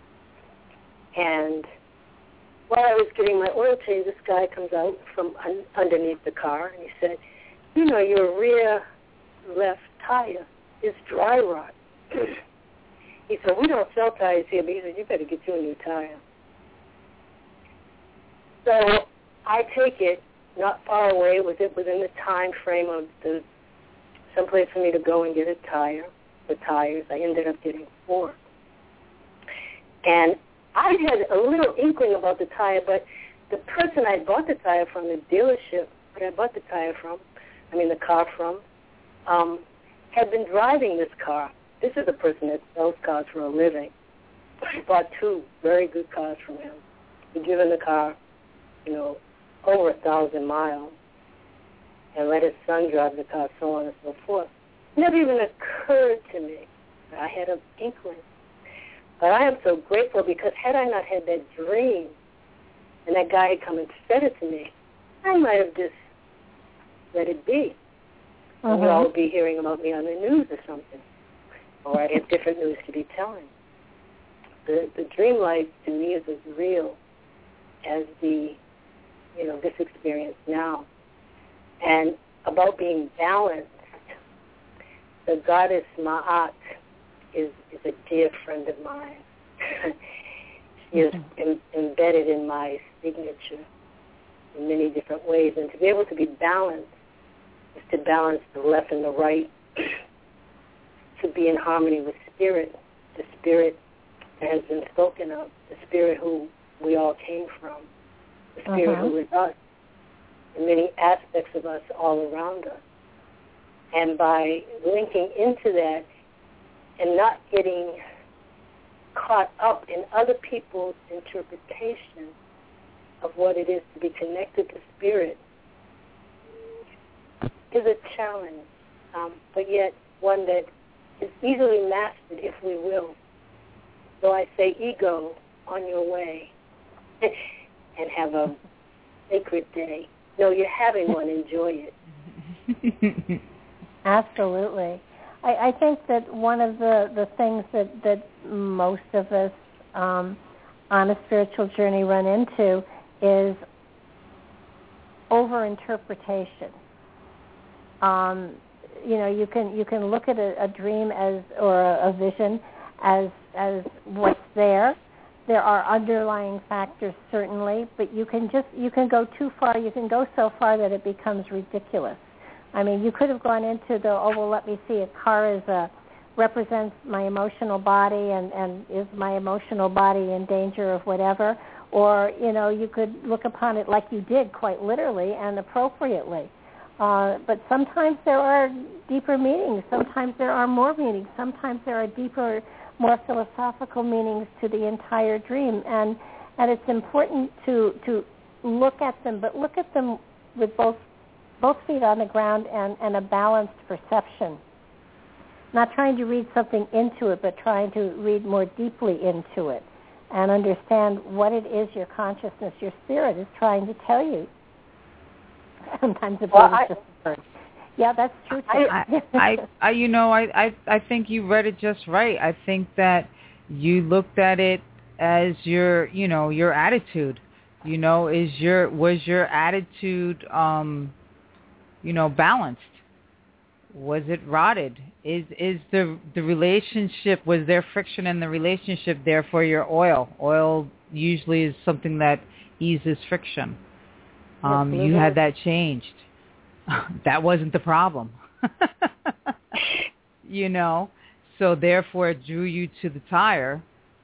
And while I was getting my oil change, this guy comes out from un- underneath the car, and he said, you know, your rear left tire is dry rot. He said, we don't sell tires here, but he said, you better get you a new tire. So I take it not far away. It was it within the time frame of the someplace for me to go and get a tire, the tires. I ended up getting four. And I had a little inkling about the tire, but the person I bought the tire from, the dealership that I bought the tire from, I mean the car from, um, had been driving this car. This is a person that sells cars for a living. I bought two very good cars from him. He'd driven the car, you know, over a thousand miles, and let his son drive the car, so on and so forth. It never even occurred to me. I had an inkling. But I am so grateful, because had I not had that dream, and that guy had come and said it to me, I might have just let it be. Uh-huh. And we'd all be hearing about me on the news or something. Or I'd have different news to be telling. The the dream life to me is as real as the, you know, this experience now. And about being balanced, the goddess Ma'at is, is a dear friend of mine. She is in, embedded in my signature in many different ways. And to be able to be balanced is to balance the left and the right, to be in harmony with spirit, the spirit that has been spoken of, the spirit who we all came from, the spirit uh-huh. who is us, and many aspects of us all around us. And by linking into that and not getting caught up in other people's interpretation of what it is to be connected to spirit is a challenge, um, but yet one that is easily mastered if we will. So I say, ego, on your way, and have a sacred day. No, you're having one. Enjoy it. Absolutely. I, I think that one of the, the things that, that most of us um, on a spiritual journey run into is over-interpretation. Um, you know, you can you can look at a, a dream as or a, a vision as as what's there. There are underlying factors certainly, but you can just you can go too far. You can go so far that it becomes ridiculous. I mean, you could have gone into the oh well, let me see. A car is a represents my emotional body, and and is my emotional body in danger of whatever? Or you know, you could look upon it like you did, quite literally and appropriately. Uh, but sometimes there are deeper meanings. Sometimes there are more meanings. Sometimes there are deeper, more philosophical meanings to the entire dream. And and it's important to to look at them, but look at them with both both feet on the ground and, and a balanced perception. Not trying to read something into it, but trying to read more deeply into it and understand what it is your consciousness, your spirit is trying to tell you. Sometimes the well, bird is just a bird. Yeah, that's true. Too. I, I, I, you know, I, I, I think you read it just right. I think that you looked at it as your, you know, your attitude. You know, is your was your attitude, um, you know, balanced? Was it rotted? Is is the the relationship, was there friction in the relationship there for your oil? Oil usually is something that eases friction. Um, you had that changed. That wasn't the problem. You know, so therefore it drew you to the tire.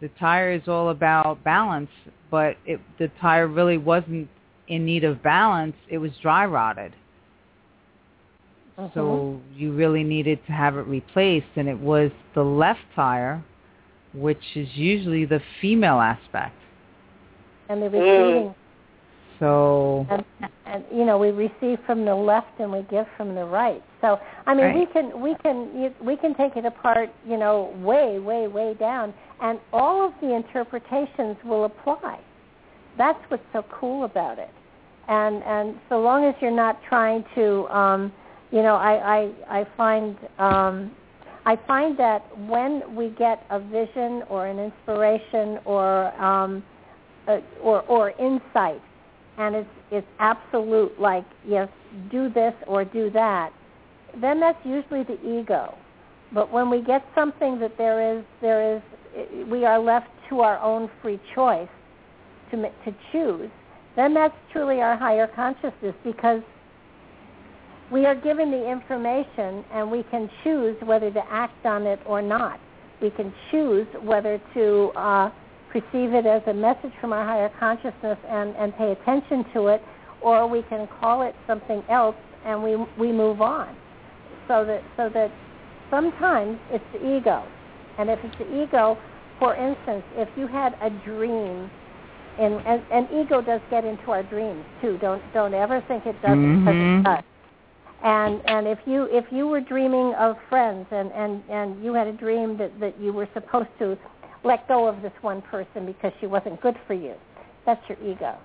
The tire is all about balance, but it, the tire really wasn't in need of balance. It was dry rotted. Mm-hmm. So you really needed to have it replaced, and it was the left tire, which is usually the female aspect. And the receiving. Mm. So. And, and you know, we receive from the left and we give from the right. So I mean, right. we can we can we can take it apart, you know, way way way down, and all of the interpretations will apply. That's what's so cool about it. And and so long as you're not trying to, um, you know, I I, I find. Um, I find that when we get a vision or an inspiration or um, uh, or, or insight, and it's it's absolute, like yes, do this or do that, then that's usually the ego. But when we get something that there is there is, we are left to our own free choice to to choose. Then that's truly our higher consciousness, because we are given the information and we can choose whether to act on it or not. We can choose whether to uh, perceive it as a message from our higher consciousness and, and pay attention to it, or we can call it something else and we we move on. So that so that sometimes it's the ego. And if it's the ego, for instance, if you had a dream, and, and, and ego does get into our dreams too. Don't don't ever think it doesn't, mm-hmm. because it does. And and if you if you were dreaming of friends and, and, and you had a dream that, that you were supposed to let go of this one person because she wasn't good for you, that's your ego.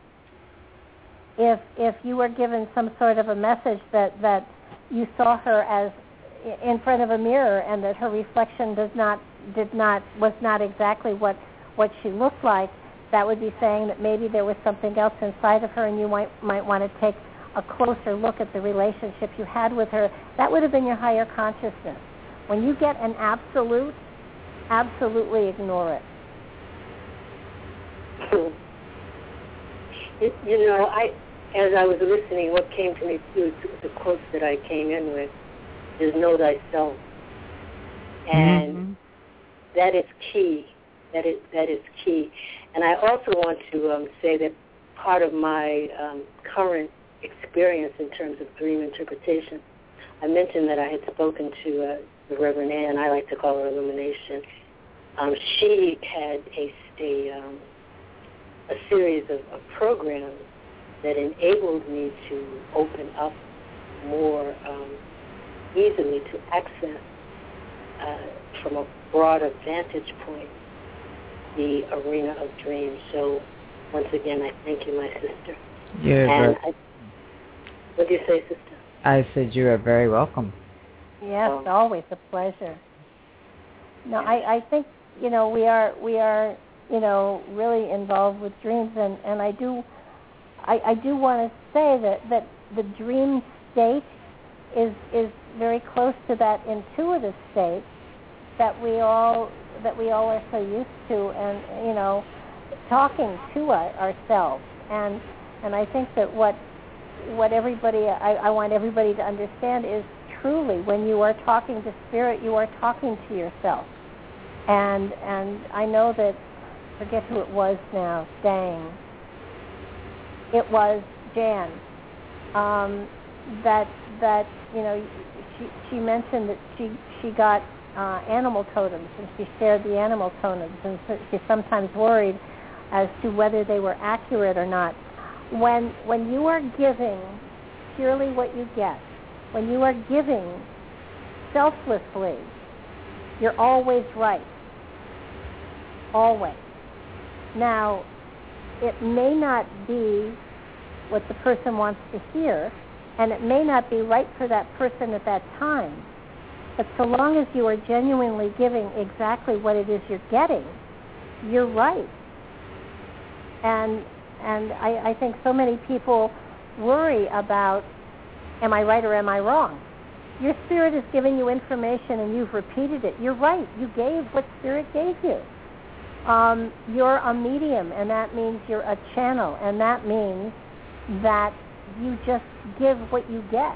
If if you were given some sort of a message that, that you saw her as in front of a mirror and that her reflection does not did not was not exactly what, what she looked like, that would be saying that maybe there was something else inside of her and you might might want to take a closer look at the relationship you had with her. That would have been your higher consciousness. When you get an absolute, absolutely ignore it. You, you know, I, as I was listening, what came to me too, the quotes that I came in with, is know thyself. And mm-hmm. that is key. That is, that is key. And I also want to um, say that part of my um, current experience in terms of dream interpretation, I mentioned that I had spoken to uh, the Reverend Ann, I like to call her Illumination. Um, she had a a, um, a series of, of programs that enabled me to open up more um, easily to access uh, from a broader vantage point the arena of dreams. So once again, I thank you, my sister. You're and very, I, what do you say, sister? I said you are very welcome. Yes, um, always a pleasure. No, I, I think, you know, we are we are, you know, really involved with dreams, and, and I do I, I do want to say that, that the dream state is is very close to that intuitive state that we all that we all are so used to, and you know, talking to our, ourselves. And and I think that what what everybody I, I want everybody to understand is truly when you are talking to spirit, you are talking to yourself. And and I know that, forget who it was now, dang. It was Jan. Um, that that you know she she mentioned that she she got uh, animal totems, and she shared the animal totems, and so she's sometimes worried as to whether they were accurate or not. When when you are giving purely what you get, when you are giving selflessly, you're always right. Always. Now, it may not be what the person wants to hear, and it may not be right for that person at that time, but so long as you are genuinely giving exactly what it is you're getting, you're right. And and I, I think so many people worry about, am I right or am I wrong? Your spirit is giving you information and you've repeated it. You're right. You gave what spirit gave you. Um, you're a medium, and that means you're a channel, and that means that you just give what you get.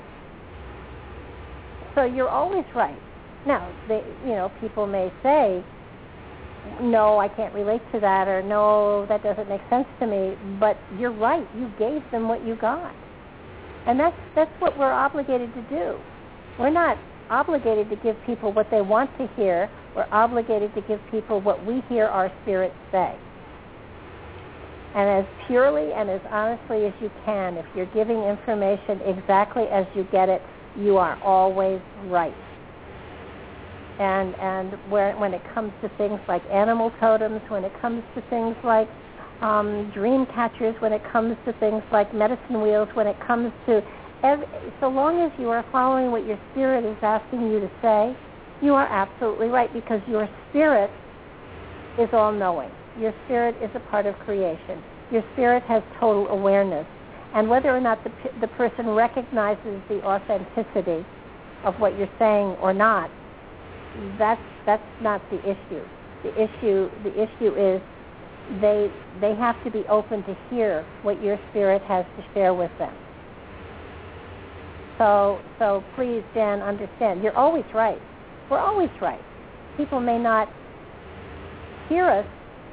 So you're always right. Now, they, you know, people may say, no, I can't relate to that, or no, that doesn't make sense to me. But you're right. You gave them what you got. And that's that's what we're obligated to do. We're not obligated to give people what they want to hear. We're obligated to give people what we hear our spirits say. And as purely and as honestly as you can, if you're giving information exactly as you get it, you are always right. And and where, when it comes to things like animal totems, when it comes to things like um, dream catchers, when it comes to things like medicine wheels, when it comes to every, so long as you are following what your spirit is asking you to say, you are absolutely right, because your spirit is all-knowing. Your spirit is a part of creation. Your spirit has total awareness. And whether or not the, the person recognizes the authenticity of what you're saying or not, that's that's not the issue. The issue the issue is they they have to be open to hear what your spirit has to share with them. So so please, Jan, understand. You're always right. We're always right. People may not hear us,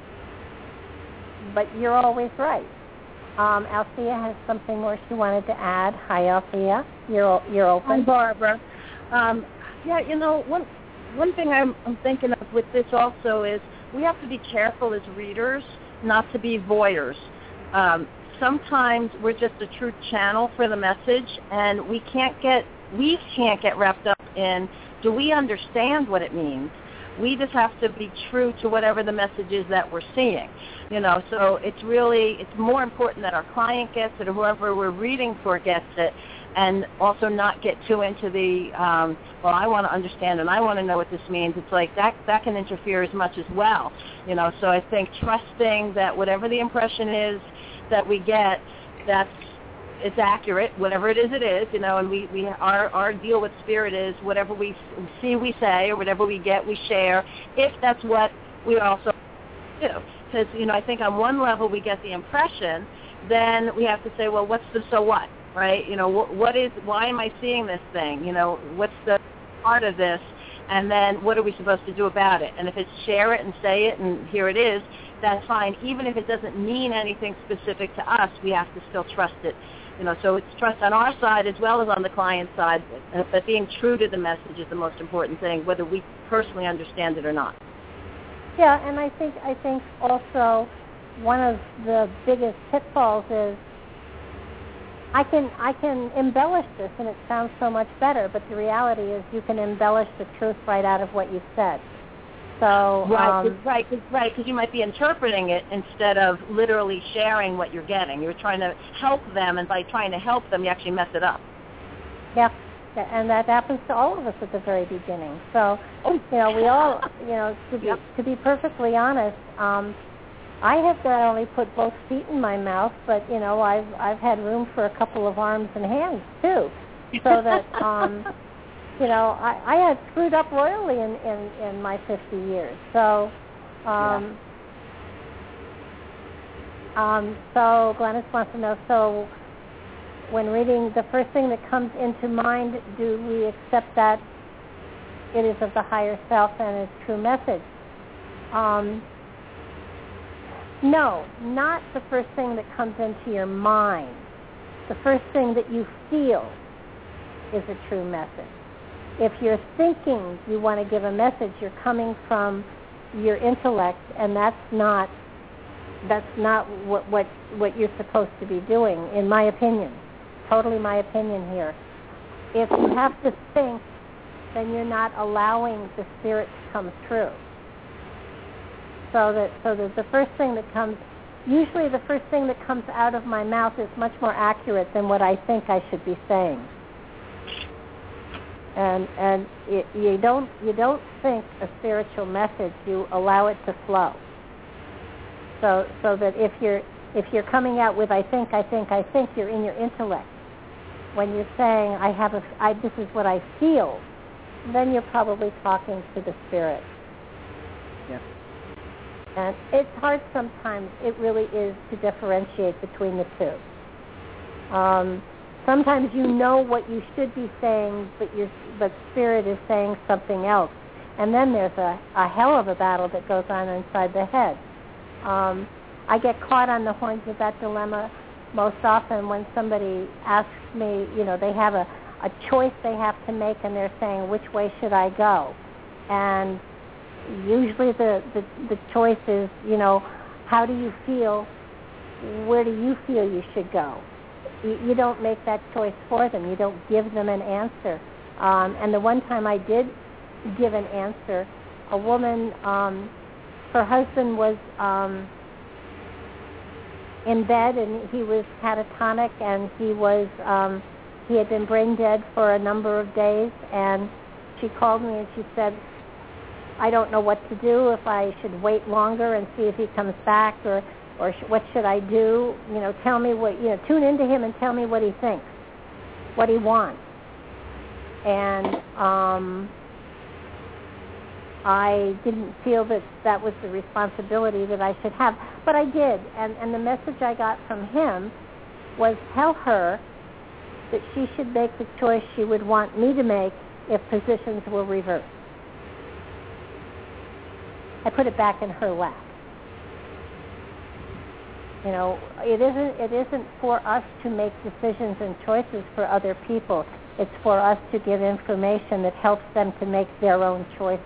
but you're always right. Um, Althea has something more she wanted to add. Hi, Althea. You're you're open. Hi, Barbara. Um, yeah, you know, one one thing I'm, I'm thinking of with this also is we have to be careful as readers not to be voyeurs. Um, sometimes we're just a true channel for the message, and we can't get we can't get wrapped up in, do we understand what it means? We just have to be true to whatever the message is that we're seeing. You know, so it's really, it's more important that our client gets it or whoever we're reading for gets it, and also not get too into the, um, well, I want to understand and I want to know what this means. It's like that, that can interfere as much as well. You know, so I think trusting that whatever the impression is that we get, that's it's accurate, whatever it is it is, you know, and we, we our, our deal with spirit is whatever we see we say, or whatever we get we share, if that's what we also do. Because, you know, I think on one level we get the impression, then we have to say, well, what's the so what, right? You know, what, what is, why am I seeing this thing? You know, what's the part of this? And then what are we supposed to do about it? And if it's share it and say it and here it is, that's fine. Even if it doesn't mean anything specific to us, we have to still trust it. You know, so it's trust on our side as well as on the client's side, but being true to the message is the most important thing, whether we personally understand it or not. Yeah, and I think I think also one of the biggest pitfalls is I can I can embellish this and it sounds so much better, but the reality is you can embellish the truth right out of what you said. So right, um, right, right, because you might be interpreting it instead of literally sharing what you're getting. You're trying to help them, and by trying to help them, you actually mess it up. Yeah, and that happens to all of us at the very beginning. So, you know, we all, you know, to be, yep. to be perfectly honest, um, I have not only put both feet in my mouth, but, you know, I've I've had room for a couple of arms and hands, too, so that... Um, You know, I, I had screwed up royally in, in, in my fifty years. So, um, yeah. um, so Glennis wants to know, so when reading, the first thing that comes into mind, do we accept that it is of the higher self and its true message? Um, no, not the first thing that comes into your mind. The first thing that you feel is a true message. If you're thinking you want to give a message, you're coming from your intellect, and that's not that's not what what, what you're supposed to be doing, in my opinion. Totally my opinion here. If you have to think, then you're not allowing the spirit to come through. So that so that the first thing that comes, usually the first thing that comes out of my mouth is much more accurate than what I think I should be saying. And and it, you don't you don't think a spiritual message, you allow it to flow. So so that if you're if you're coming out with I think I think I think, you're in your intellect. When you're saying I have a I, this is what I feel, then you're probably talking to the spirit. Yeah. And it's hard sometimes. It really is to differentiate between the two. Um, Sometimes you know what you should be saying, but your but spirit is saying something else. And then there's a, a hell of a battle that goes on inside the head. Um, I get caught on the horns of that dilemma most often when somebody asks me, you know, they have a, a choice they have to make and they're saying, which way should I go? And usually the, the, the choice is, you know, how do you feel? Where do you feel you should go? You, you don't make that choice for them. You don't give them an answer. Um, and the one time I did give an answer, a woman, um, her husband was um, in bed and he was catatonic and he was um, he had been brain dead for a number of days, and she called me and she said, I don't know what to do, if I should wait longer and see if he comes back, or or sh- what should I do? You know, tell me what, you know, tune into him and tell me what he thinks, what he wants. And um, I didn't feel that that was the responsibility that I should have, but I did. And, and the message I got from him was, tell her that she should make the choice she would want me to make if positions were reversed. I put it back in her lap. You know, it isn't it isn't for us to make decisions and choices for other people. It's for us to give information that helps them to make their own choices.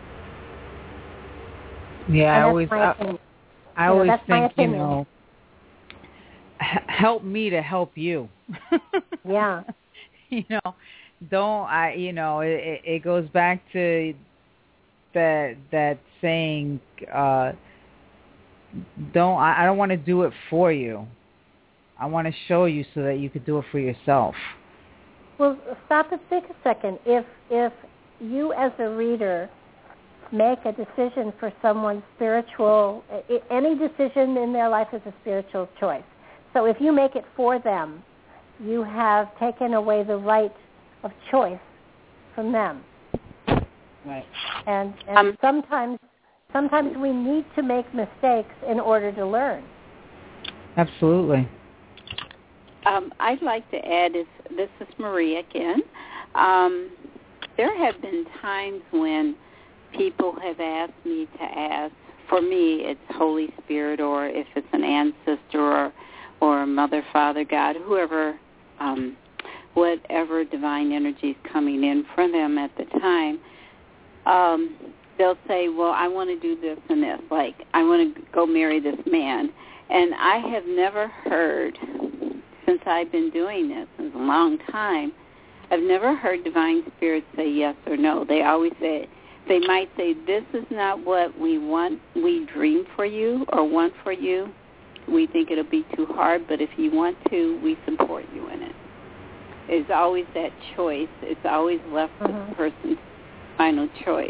Yeah, and I always I, I you always know, think, you know, h- help me to help you. Yeah. You know, don't I? You know, it, it goes back to that that saying. Uh, don't I, I don't want to do it for you. I want to show you so that you could do it for yourself. Well, stop and think a second. If if you as a reader make a decision for someone's spiritual, any decision in their life is a spiritual choice. So if you make it for them, you have taken away the right of choice from them. Right. And, and um, sometimes sometimes we need to make mistakes in order to learn. Absolutely. Um, I'd like to add, if this is Marie again, um, there have been times when people have asked me to ask, for me it's Holy Spirit, or if it's an ancestor or, or Mother, Father, God, whoever, um, whatever divine energy is coming in for them at the time, um, they'll say, well, I want to do this and this, like I want to go marry this man. And I have never heard, since I've been doing this in a long time, I've never heard divine spirits say yes or no. They always say, they might say, this is not what we want, we dream for you or want for you. We think it'll be too hard, but if you want to, we support you in it. It's always that choice. It's always left to mm-hmm. the person's final choice.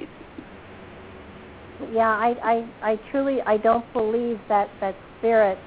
Yeah, I, I, I truly, I don't believe that, that spirit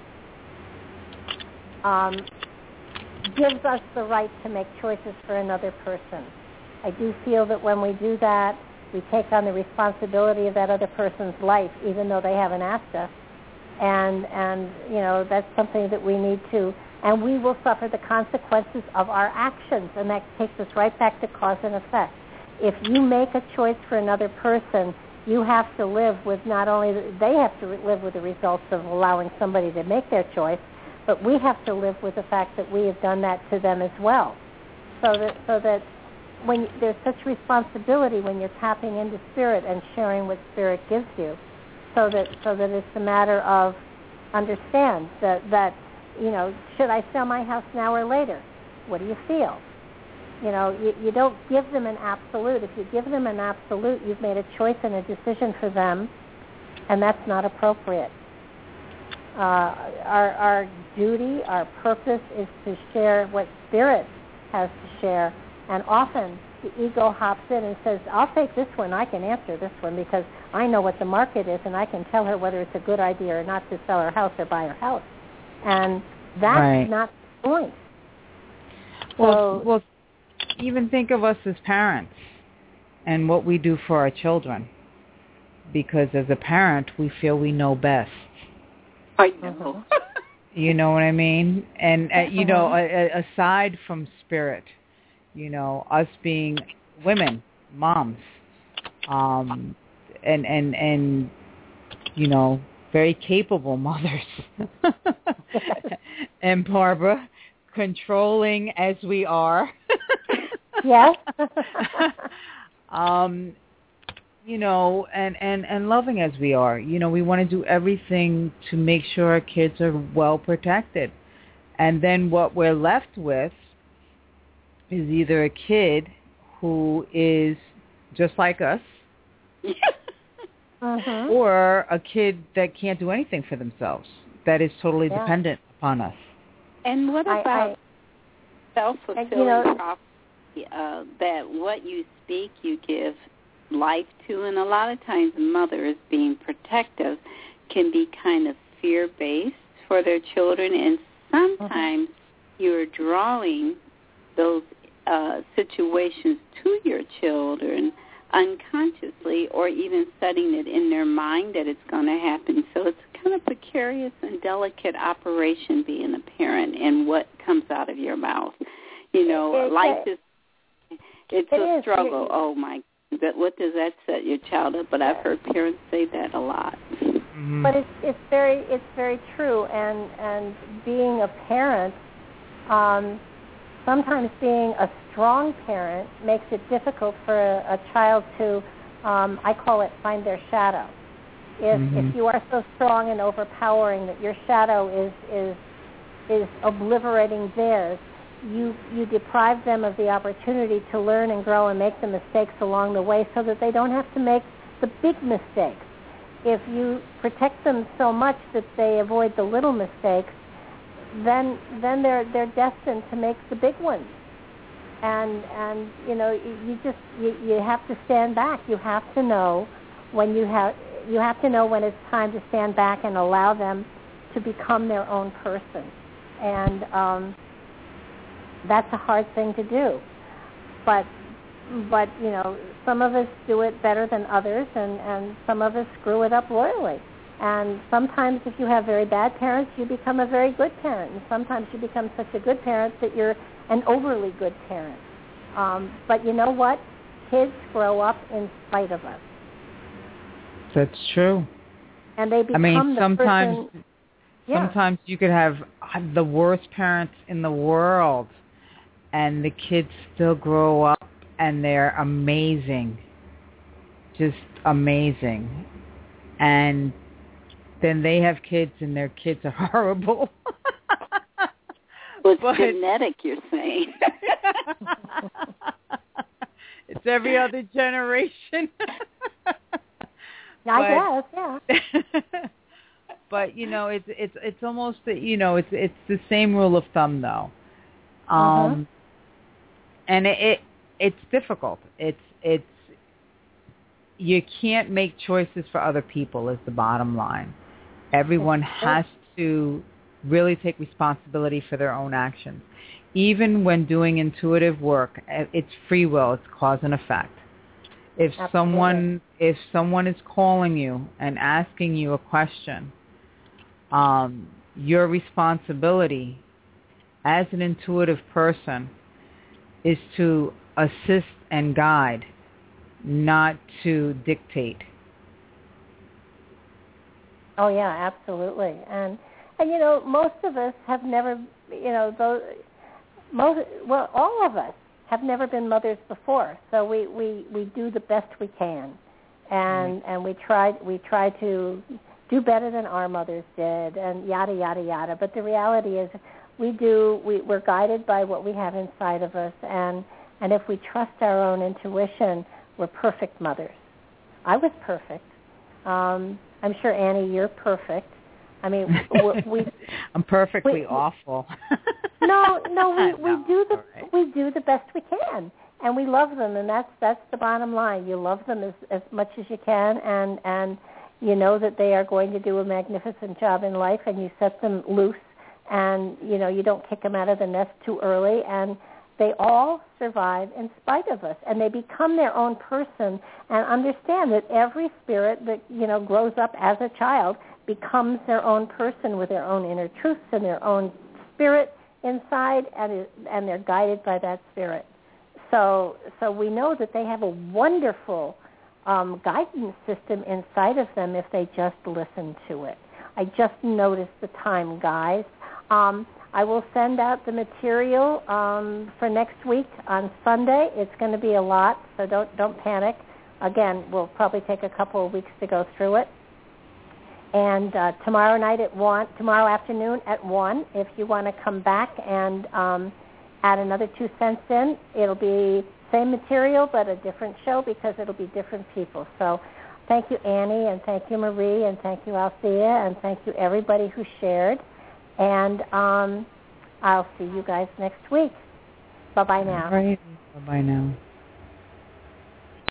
um, gives us the right to make choices for another person. I do feel that when we do that, we take on the responsibility of that other person's life, even though they haven't asked us. And, and you know, that's something that we need to, and we will suffer the consequences of our actions, and that takes us right back to cause and effect. If you make a choice for another person, you have to live with not only, the, they have to live with the results of allowing somebody to make their choice, but we have to live with the fact that we have done that to them as well. So that, so that when there's such responsibility when you're tapping into spirit and sharing what spirit gives you, so that so that it's a matter of understand that, that you know, should I sell my house now or later? What do you feel? You know, you, you don't give them an absolute. If you give them an absolute, you've made a choice and a decision for them, and that's not appropriate. Uh, our, our duty, our purpose is to share what spirit has to share, and often the ego hops in and says, I'll take this one, I can answer this one because I know what the market is and I can tell her whether it's a good idea or not to sell her house or buy her house. And that's right. not the point. Well, so, well, even think of us as parents and what we do for our children. Because as a parent, we feel we know best. I know. You know what I mean? And, uh, you know, a, a, aside from spirit, you know, us being women, moms, um, and and and you know, very capable mothers. And Barbara, controlling as we are. Yes. um, you know, and, and, and loving as we are. You know, we want to do everything to make sure our kids are well protected. And then what we're left with is either a kid who is just like us, uh-huh. or a kid that can't do anything for themselves, that is totally yeah. dependent upon us. And what about I, I, self-fulfilling you know, prophecy, uh, that what you speak, you give life to, and a lot of times mothers being protective can be kind of fear-based for their children, and sometimes mm-hmm. you're drawing those uh, situations to your children unconsciously, or even setting it in their mind that it's going to happen. So it's kind of precarious and delicate operation being a parent and what comes out of your mouth. You know, it, life is, it's it a is. struggle. Oh, my God, what does that set your child up? But I've heard parents say that a lot. Mm-hmm. But it's it's very it's very true, and and being a parent, um, sometimes being a strong parent makes it difficult for a, a child to, um, I call it, find their shadow. If mm-hmm. if you are so strong and overpowering that your shadow is is is obliterating theirs, you you deprive them of the opportunity to learn and grow and make the mistakes along the way, so that they don't have to make the big mistakes. If you protect them so much that they avoid the little mistakes, then then they're they're destined to make the big ones. And and you know you, you just you, you have to stand back. You have to know when you have you have to know when it's time to stand back and allow them to become their own person. And um, that's a hard thing to do. But but you know some of us do it better than others, and, and some of us screw it up royally. And sometimes if you have very bad parents, you become a very good parent. And sometimes you become such a good parent that you're an overly good parent. Um, but you know what? Kids grow up in spite of us. That's true. And they become I mean, the sometimes, person... Yeah. sometimes you could have the worst parents in the world, and the kids still grow up, and they're amazing. Just amazing. And then they have kids, and their kids are horrible. Well, it's but, genetic, you're saying. It's every other generation. I but, guess, yeah. But you know, it's it's it's almost you know it's it's the same rule of thumb though, um, uh-huh. and it, it it's difficult. It's it's you can't make choices for other people. Is the bottom line. Everyone has to really take responsibility for their own actions. Even when doing intuitive work, it's free will. It's cause and effect. If Absolutely. someone if someone is calling you and asking you a question, um, your responsibility as an intuitive person is to assist and guide, not to dictate. Oh yeah, absolutely. And and you know, most of us have never, you know, those most well, all of us have never been mothers before. So we, we, we do the best we can, and and we try we try to do better than our mothers did, and yada yada yada. But the reality is, we do we, we're guided by what we have inside of us, and and if we trust our own intuition, we're perfect mothers. I was perfect. Um, I'm sure, Annie, you're perfect. I mean, we. I'm perfectly we, awful. no, no, we, we no, do the right. we do the best we can, and we love them, and that's that's the bottom line. You love them as as much as you can, and and you know that they are going to do a magnificent job in life, and you set them loose, and you know you don't kick them out of the nest too early, and they all survive in spite of us, and they become their own person, and understand that every spirit that you know grows up as a child becomes their own person with their own inner truths and their own spirit inside, and and they're guided by that spirit. So so we know that they have a wonderful um, guidance system inside of them if they just listen to it. I just noticed the time, guys. Um, I will send out the material um, for next week on Sunday. It's going to be a lot, so don't don't panic. Again, we'll probably take a couple of weeks to go through it. And uh, tomorrow night at one, tomorrow afternoon at one, if you want to come back and um, add another two cents in, it'll be same material but a different show because it'll be different people. So thank you, Annie, and thank you, Marie, and thank you, Althea, and thank you, everybody who shared. And um, I'll see you guys next week. Bye-bye now. All right. Bye-bye now.